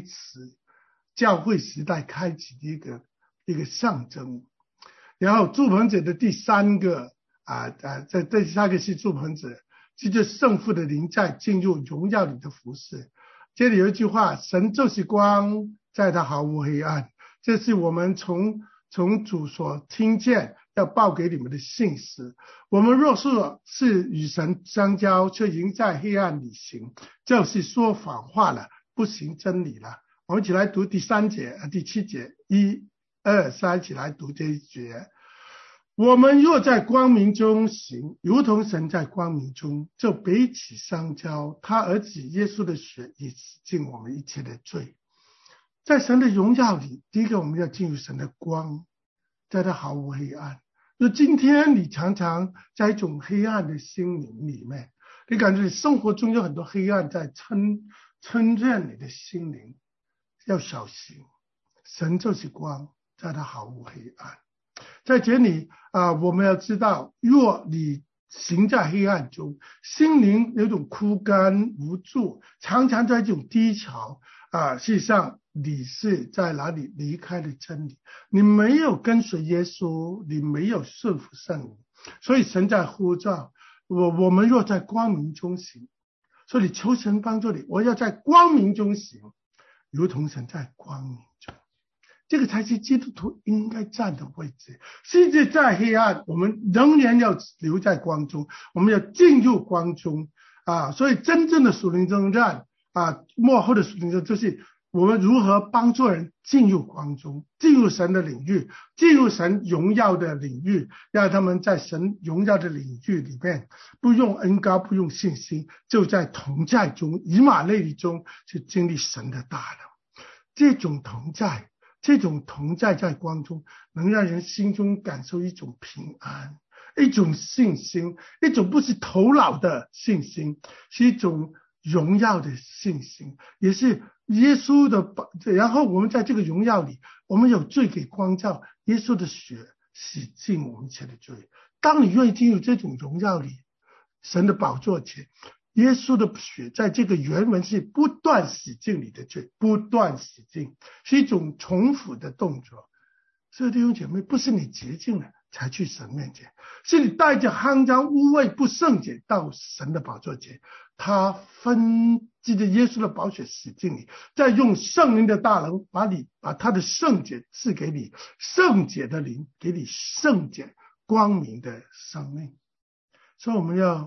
时代开启的一个象征。然后祝棚节的第三个在第三个是祝棚节，就是圣父的灵在进入荣耀里的服侍。这里有一句话，神就是光，在他毫无黑暗，这是我们从主所听见要报给你们的信息。我们若是与神相交，却仍在黑暗里行，就是说谎话了，不行真理了。我们一起来读第3节第7节，1、2、3，一起来读这一节。我们若在光明中行，如同神在光明中，就彼此相交，他儿子耶稣的血已洗净我们一切的罪。在神的荣耀里，第一个我们要进入神的光，在他毫无黑暗。就今天你常常在一种黑暗的心灵里面，你感觉你生活中有很多黑暗在侵占你的心灵，要小心。神就是光，在他毫无黑暗。在这里我们要知道，若你行在黑暗中，心灵有种枯干无助，常常在这种低潮事实上你是在哪里离开了真理，你没有跟随耶稣，你没有顺服圣灵。所以神在呼召我们若在光明中行，所以求神帮助你，我要在光明中行，如同神在光明中。这个才是基督徒应该站的位置。世界在黑暗，我们仍然要留在光中，我们要进入光中所以真正的属灵征战末后的属灵征战，就是我们如何帮助人进入光中，进入神的领域，进入神荣耀的领域，让他们在神荣耀的领域里面，不用恩膏，不用信心，就在同在中，以马内利中去经历神的大能。这种同在在光中，能让人心中感受一种平安，一种信心，一种不是头脑的信心，是一种荣耀的信心，也是耶稣的。然后我们在这个荣耀里，我们有罪给光照，耶稣的血洗净我们一切的罪。当你愿意进入这种荣耀里，神的宝座前，耶稣的血在这个原文是不断洗净你的罪，不断洗净，是一种重复的动作。所以弟兄姐妹，不是你洁净了才去神面前，是你带着肮脏污秽不圣洁到神的宝座前，他借着耶稣的宝血洗净你，再用圣灵的大能把他的圣洁赐给你，圣洁的灵给你圣洁光明的生命。所以我们要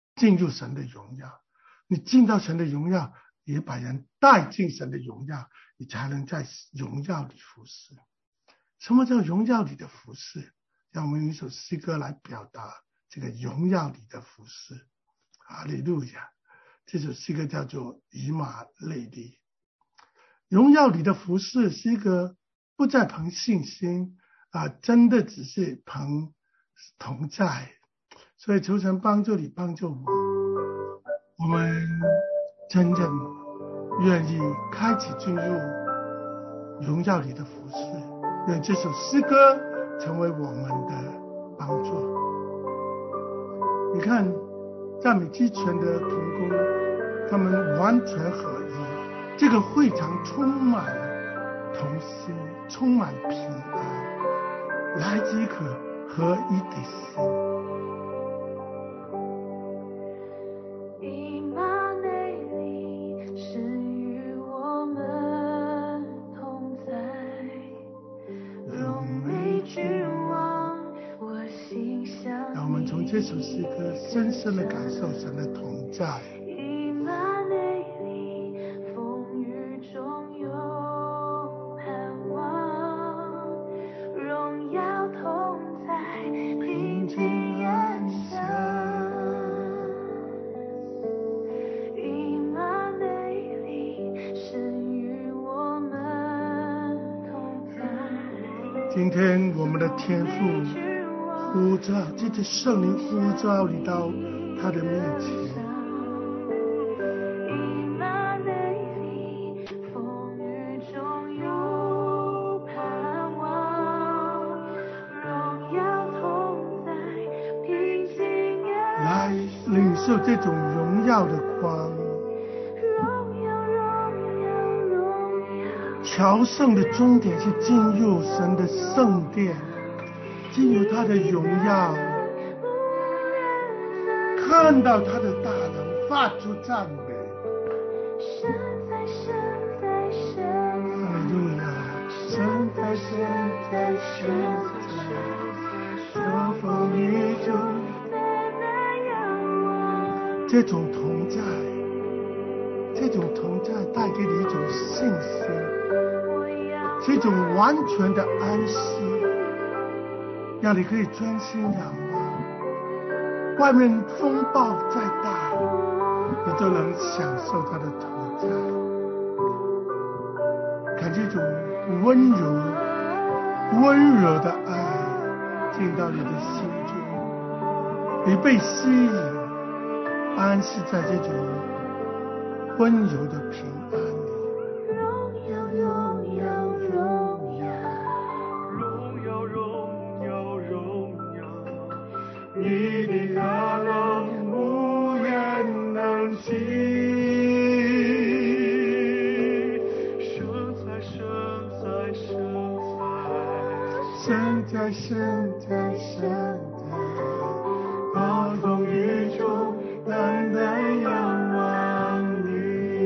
进入神的荣耀。你进到神的荣耀，也把人带进神的荣耀，你才能在荣耀里服侍。什么叫荣耀里的服侍？让我们用一首诗歌来表达这个荣耀里的服侍。哈利路亚！这首诗歌叫做《以马内利》。荣耀里的服侍是一个不再凭信心真的只是凭同在。所以求神帮助你，帮助我们真正愿意开启进入荣耀里的服侍，愿这首诗歌成为我们的帮助。你看赞美之泉的同工，他们完全合一，这个会场充满同心，充满平安，来自一颗合一的心。这首诗歌深深的感受神的同在。 以马内利，风雨中有盼望，荣耀同在，平静安详。以马内利，神与我们同在。 今天我们的天父呼召，借着圣灵呼召你到他的面前。 以马内利，风雨中有盼望，荣耀同在，平静安详。 来领受这种荣耀的光。 荣耀，荣耀，荣耀。 朝圣的终点是进入神的圣殿，进入他的荣耀，看到他的大能，发出赞美。 神在，神在，神哈利路亚！神在，神在，神在，说风雨中在那仰望。 这种同在，这种同在带给你一种信心，是一种完全的安息，让你可以专心仰望。外面风暴再大，你都能享受他的同在，感觉这种温柔的爱进到你的心中，你被吸引，安息在这种温柔的平安里。 荣耀，荣耀，荣耀。 荣耀，荣耀，荣耀， 你的大能无人能及， 神在，神在， 神在，神在，神在，暴风雨中单单仰望你。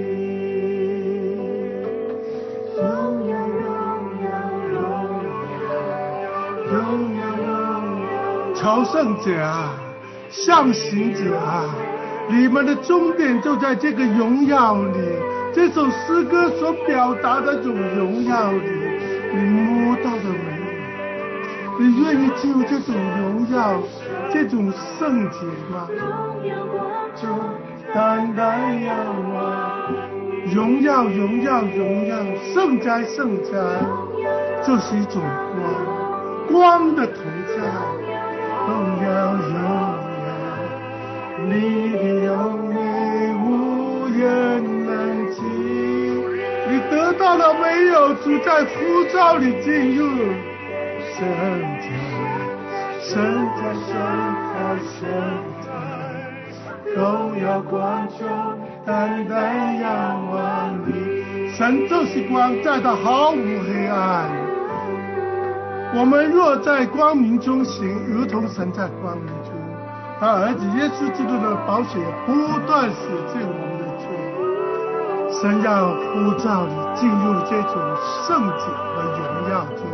荣耀，荣耀，荣耀，荣耀，荣耀！朝圣者啊，上行者啊，你们的终点就在这个荣耀里。这首诗歌所表达的这种荣耀里，你摸到了没有？你愿意进入这种荣耀，这种圣洁吗？ 荣耀光中， 单单仰望，荣耀，荣耀，荣耀，圣哉，圣哉，就是一种光的同在。荣耀，荣耀，你的荣美无人能及。你得到了没有？主在呼召你进入圣洁，圣哉，圣哉，圣哉，荣耀光中单单仰望你。神就是光，在他毫无黑暗。我们若在光明中行，如同神在光明中。他儿子耶稣基督的宝血不断洗净我们的罪。神要呼召你进入这种圣洁和荣耀中。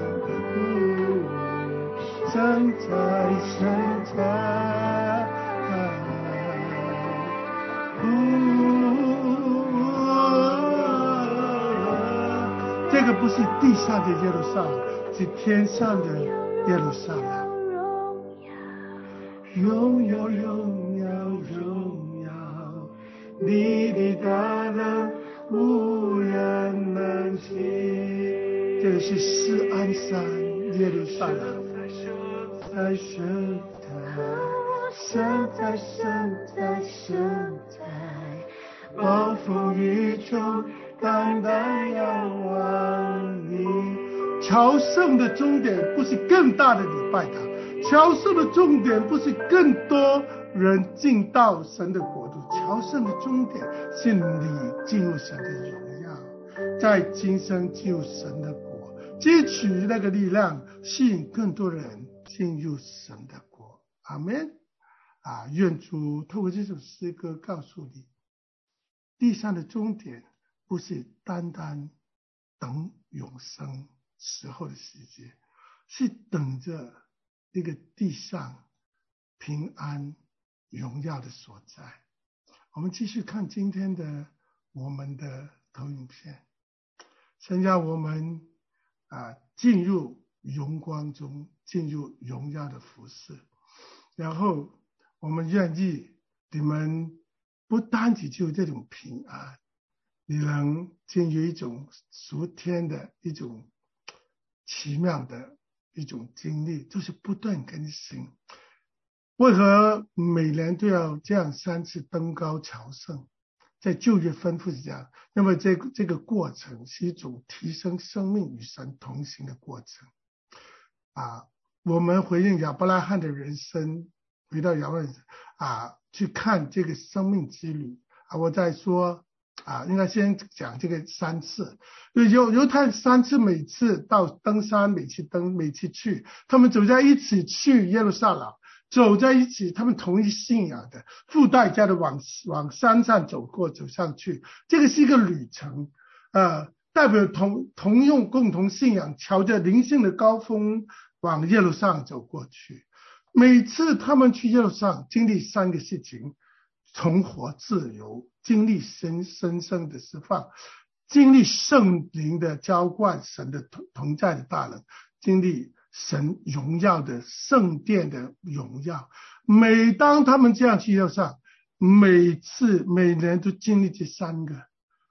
神在，神在， 个不是地上的耶路撒冷，是天上的耶路撒冷。荣耀荣耀荣耀，你的大能无人能及。这个是锡安山耶路撒冷，在圣台，圣在圣在圣在，暴风雨中单单仰望你。朝圣的终点不是更大的礼拜堂，朝圣的重点不是更多人进到神的国度，朝圣的终点是你进入神的荣耀，在今生进入神的国，汲取那个力量，吸引更多人进入神的国。阿们。愿主透过这首诗歌告诉你，地上的终点不是单单等永生时候的世界，是等着一个地上平安荣耀的所在。我们继续看今天的我们的投影片，神让我们进入荣光中，进入荣耀的服侍，然后我们愿意你们不单只就这种平安，你能进入一种属天的一种奇妙的一种经历，就是不断更新。为何每年都要这样3次登高朝圣？在旧约吩咐是这样，那么这个过程是一种提升生命与神同行的过程。我们回应亚伯拉罕的人生，回到亚伯拉罕去看这个生命之旅我在说应该先讲这个3次。犹太3次，每次到登山，每次去，他们走在一起去耶路撒冷，走在一起，他们同一信仰的，付代价的往山上走上去，这个是一个旅程代表同用共同信仰，朝着灵性的高峰往耶路撒冷走过去。每次他们去耶路撒冷经历3个事情：重活自由，经历深深的释放，经历圣灵的浇灌，神的同在的大能，经历神荣耀的圣殿的荣耀。每当他们这样去耶路撒冷，每年都经历这3个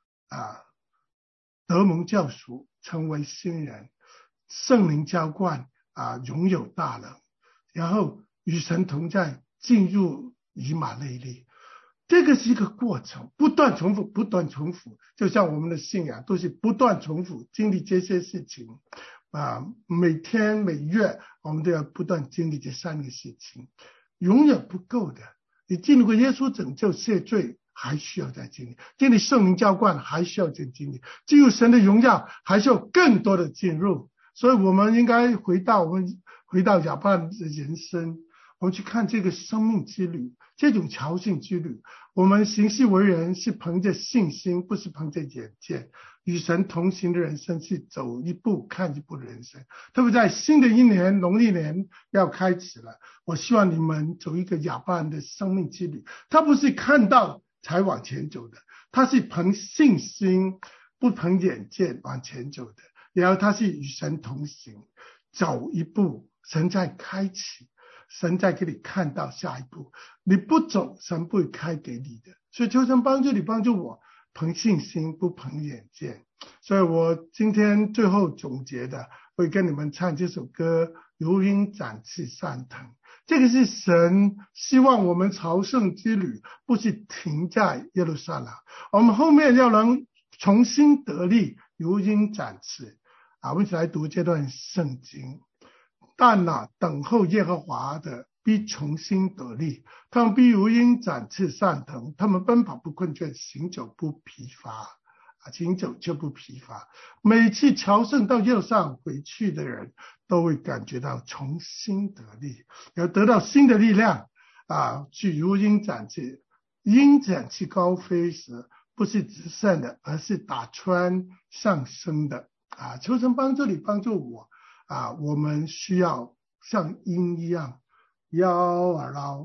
得蒙救赎，成为新人，圣灵浇灌拥有大能，然后与神同在，进入以马内利。这个是一个过程，不断重复，就像我们的信仰都是不断重复经历这些事情每天每月我们都要不断经历这3个事情，永远不够的。你经历过耶稣拯救赦罪，还需要再经历；经历圣灵浇灌，还需要再经历；进入神的荣耀，还需要更多的进入。所以我们应该回到亚伯拉罕的人生，我们去看这个生命之旅，这种朝圣之旅。我们行事为人是凭着信心，不是凭着眼见。与神同行的人生是走一步看一步的人生。特别在新的一年，农历年要开始了，我希望你们走一个亚伯拉罕的生命之旅。他不是看到才往前走的，他是凭信心，不凭眼见往前走的。然后他是与神同行，走一步，神在开启，神在给你看到下一步。你不走，神不会开给你的。所以求神帮助你，帮助我，凭信心，不凭眼见。所以我今天最后总结的，会跟你们唱这首歌，如鹰展翅上腾。这个是神希望我们朝圣之旅不是停在耶路撒冷，我们后面要能重新得力，如鹰展翅我们一起来读这段圣经。但等候耶和华的必重新得力，他们必如鹰展翅上腾，他们奔跑不困倦，行走不疲乏行走就不疲乏。每次朝圣到耶路撒冷回去的人都会感觉到重新得力，要得到新的力量去如鹰展翅。鹰展翅高飞时，不是直线的，而是打穿上升的求神帮助你，帮助我我们需要像鹰一样摇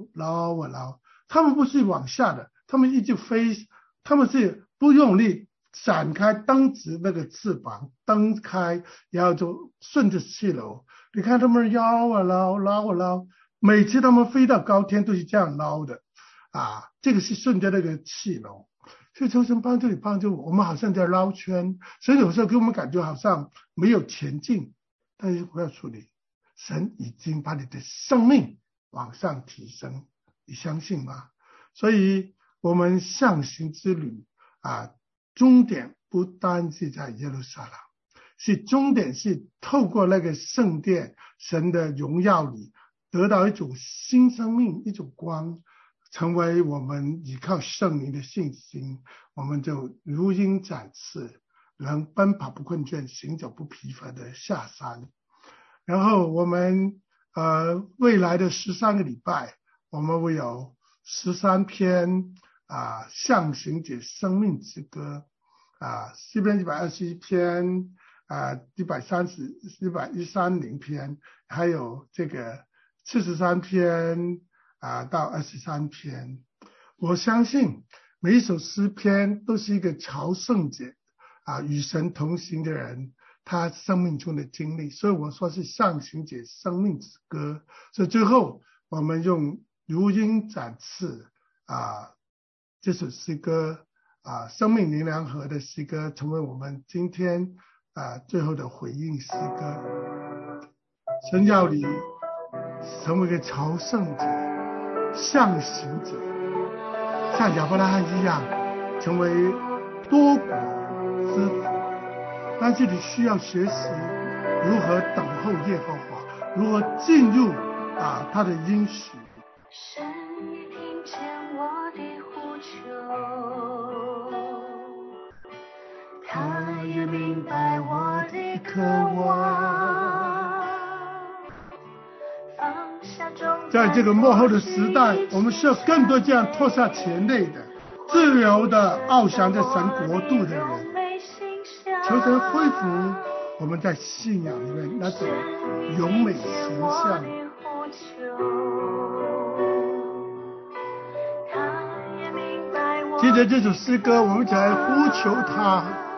捞，他们不是往下的，他们一直飞，他们是不用力展开蹬直那个翅膀，蹬开，然后就顺着气流。你看他们摇啊捞，捞啊捞，每次他们飞到高天都是这样捞的啊，这个是顺着那个气流。所以求神帮助你，帮助我们，好像在捞圈，所以有时候给我们感觉好像没有前进，但是不要处理，神已经把你的生命往上提升，你相信吗？所以我们上行之旅啊，终点不单是在耶路撒冷，是终点是透过那个圣殿神的荣耀里得到一种新生命，一种光，成为我们依靠圣灵的信心，我们就如鹰展翅，能奔跑不困倦，行走不疲乏的下山。然后我们未来的13个礼拜，我们会有13篇象形节生命之歌诗篇121篇130篇，还有这个43篇到23篇。我相信每一首诗篇都是一个朝圣者与神同行的人他生命中的经历，所以我说是上行者生命之歌。所以最后我们用如鹰展翅这首诗歌生命灵粮盒的诗歌成为我们今天最后的回应诗歌。神要你成为一个朝圣者，上行者，像亚伯拉罕一样成为多国之父，但是你需要学习如何等候耶和华，如何进入他的应许。 神已听见我的呼求，他也明白我的渴望，放下重担。 在这个幕后的时代，我们需要更多这样脱下前类的自由的翱翔在神国度的人，求神恢复我们在信仰里面那种荣美形象。接着这首诗歌，我们一起来呼求他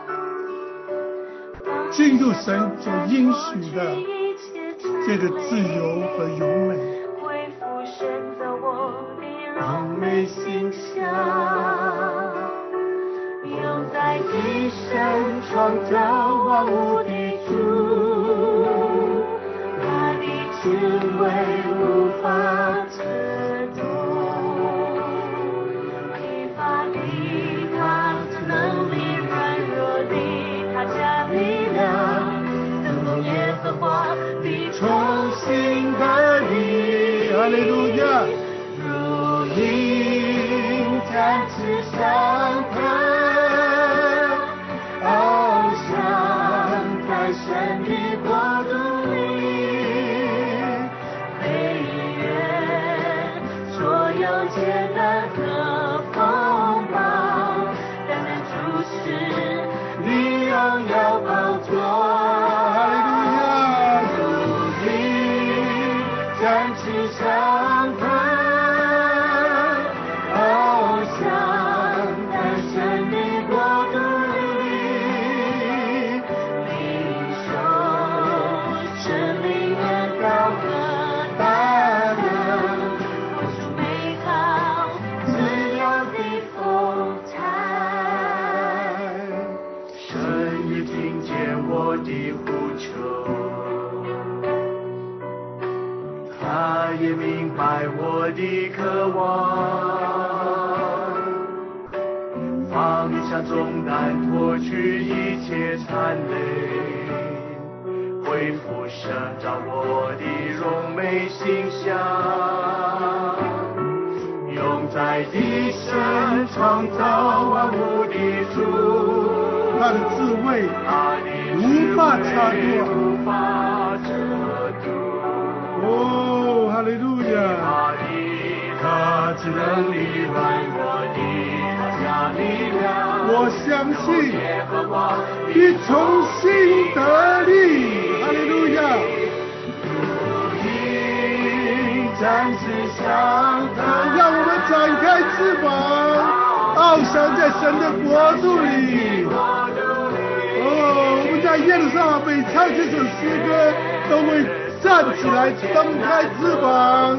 进入神所应许的这个自由和荣美， 恢复神造我的荣美形象，用在地上创造万物的主，他的智慧无法测度，疲乏的他能力，软弱的他加力量，等候耶和华必重新得力。 哈利路亚！ 如鹰展翅上腾，翱翔在神的国度里，飞越所有艰难和风暴，单单注视你荣耀宝座。 哈利路亚！ 如鹰展翅上腾，翱翔在神的国度里，领受生命恩膏和大能，活出美好自由的风采。神已听见我的呼求，他也明白我的渴望，放下重担，脱去一切残累，恢复神造我的荣美形象，用在地上创造万物的主， 他的智慧他的无法插智慧度。 无法遮堵。 哦，哈利路亚！ 他只能力软弱的他加力量， 我相信耶和华必重新得力。哈利路亚！ 如鹰展翅上腾， 让我们展开翅膀，翱翔在神的国度里。 在耶路撒冷北唱这首诗歌，都会站起来张开翅膀，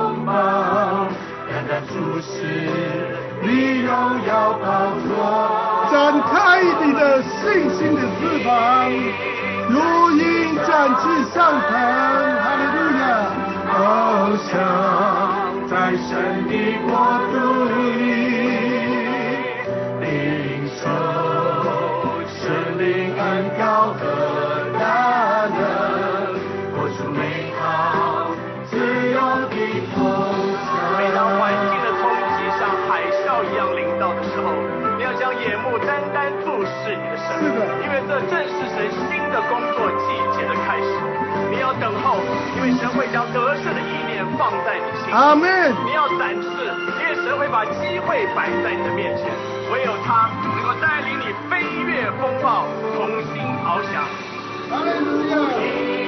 单单注视你荣耀宝座， 展开你的信心的翅膀，如鹰展翅上腾。哈利路亚！ 翱翔在神的国度里，领受神灵恩膏和大能，活出美好自由的风采。 每当环境的冲击像海啸一样临到的时候，你要将眼目单单注视你的神， 是的， 因为这正是神新的工作季节的开始。你要等候，因为神会将得胜的意念放在你心里。 阿们。 你要展示，因为神会把机会摆在你的面前，唯有他能够带领你飞越风暴，重新翱翔。 哈利路亚！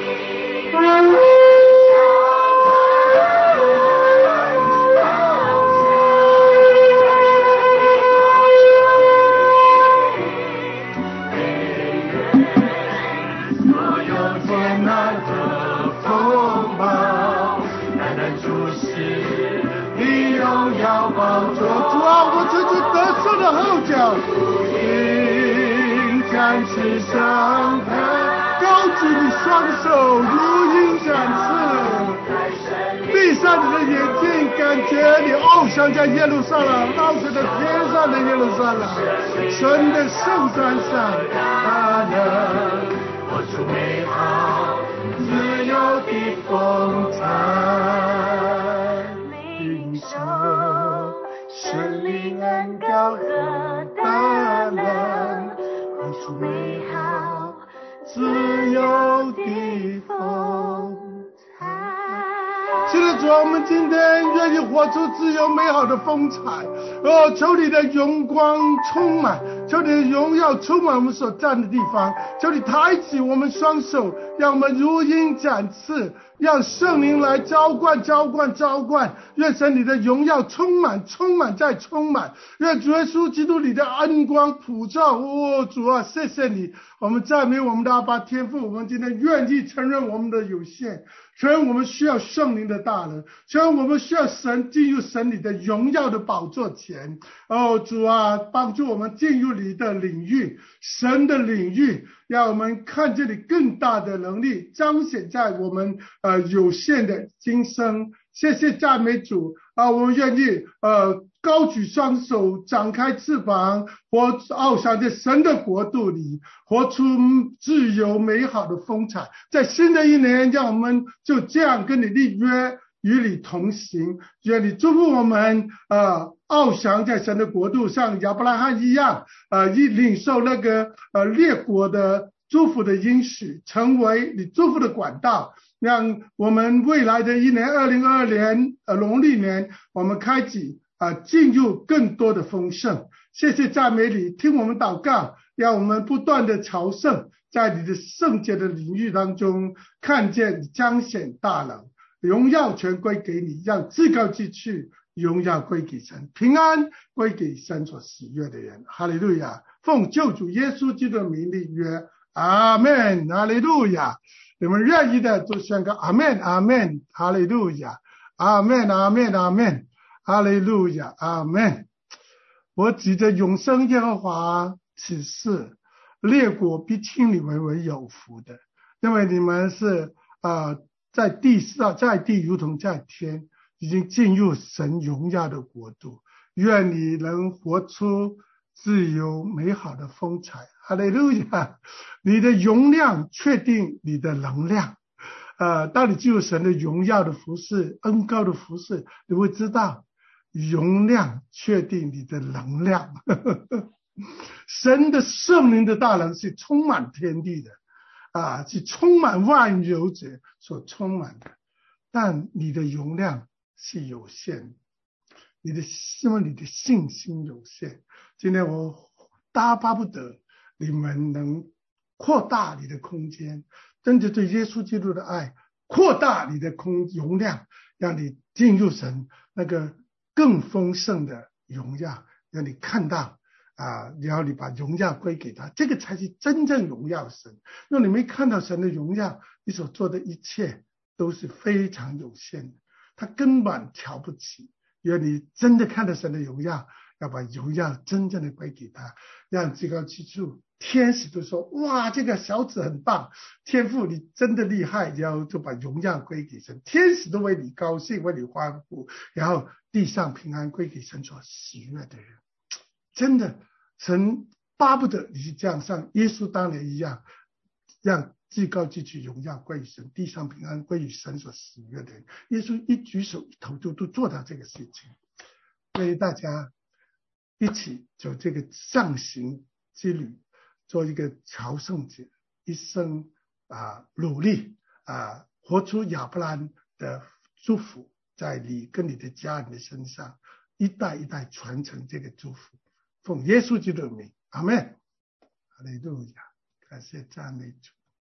主啊，我这是得胜的后脚，鹰展翅上腾，高举你双手如鹰展翅，闭上你的眼睛，感觉你翱翔在耶路撒冷，翱翔在天上的耶路撒冷，神的圣山上，他能活出美好自由的风采，领受神灵恩膏和大能，活出美好自由的风采。 是的，主啊，我们今天愿意活出自由美好的风采。求你的荣光充满，求你的荣耀充满我们所站的地方，求你抬起我们双手，让我们如鹰展翅，让圣灵来浇灌，愿神你的荣耀充满再充满，愿主耶稣基督你的恩光普照。主啊，谢谢你，我们赞美我们的阿爸天父，我们今天愿意承认我们的有限，承认我们需要圣灵的大能，承认我们需要神进入神你的荣耀的宝座前。主啊，帮助我们进入你的领域，神的领域，让我们看见你更大的能力彰显在我们有限的今生。谢谢赞美主啊！我们愿意高举双手，展开翅膀，翱翔在神的国度里，活出自由美好的风采。在新的一年，让我们就这样跟你立约，与你同行。愿你祝福我们翱翔在神的国度，像亚伯拉罕一样领受那个列国的祝福的应许，成为你祝福的管道，让我们未来的一年2022年农历年，我们开启进入更多的丰盛。谢谢赞美你，听我们祷告，让我们不断的朝圣，在你的圣洁的领域当中看见彰显大能，荣耀全归给你，让至高之处荣耀归给神，平安归给神所喜悦的人。哈利路亚！奉救主耶稣基督的名立约，阿们！哈利路亚！你们愿意的就宣告阿们，阿们！哈利路亚！阿们，阿们，阿们！哈利路亚，阿们！我指着永生耶和华起誓，列国必称你为有福的，因为你们是在地如同在天，已经进入神荣耀的国度。愿你能活出自由美好的风采。哈利路亚！你的容量确定你的能量。当你进入神的荣耀的服事，恩膏的服事，你会知道容量确定你的能量。神的圣灵的大能是充满天地的是充满万有者所充满的，但你的容量是有限的，因为你的信心有限。今天我巴不得你们能扩大你的空间，真的对耶稣基督的爱扩大你的容量，让你进入神那个更丰盛的荣耀，让你看到然后你把荣耀归给他，这个才是真正荣耀神。若你没看到神的荣耀，你所做的一切都是非常有限的，他根本瞧不起。因为你真的看到神的荣耀，要把荣耀真正的归给他，让至高之处天使都说，哇，这个小子很棒，天父你真的厉害，然后就把荣耀归给神，天使都为你高兴，为你欢呼，然后地上平安归给神所喜悦的人。真的，神巴不得你是这样，像耶稣当年一样，让至高之处荣耀归于神，地上平安归于神所喜悦的人。耶稣一举手一投足都做到这个事情。所以大家一起走这个上行之旅，做一个朝圣者，一生努力活出亚伯兰的祝福，在你跟你的家人的身上，一代一代传承这个祝福。奉耶稣基督的名，阿们。哈利路亚，感谢赞美主。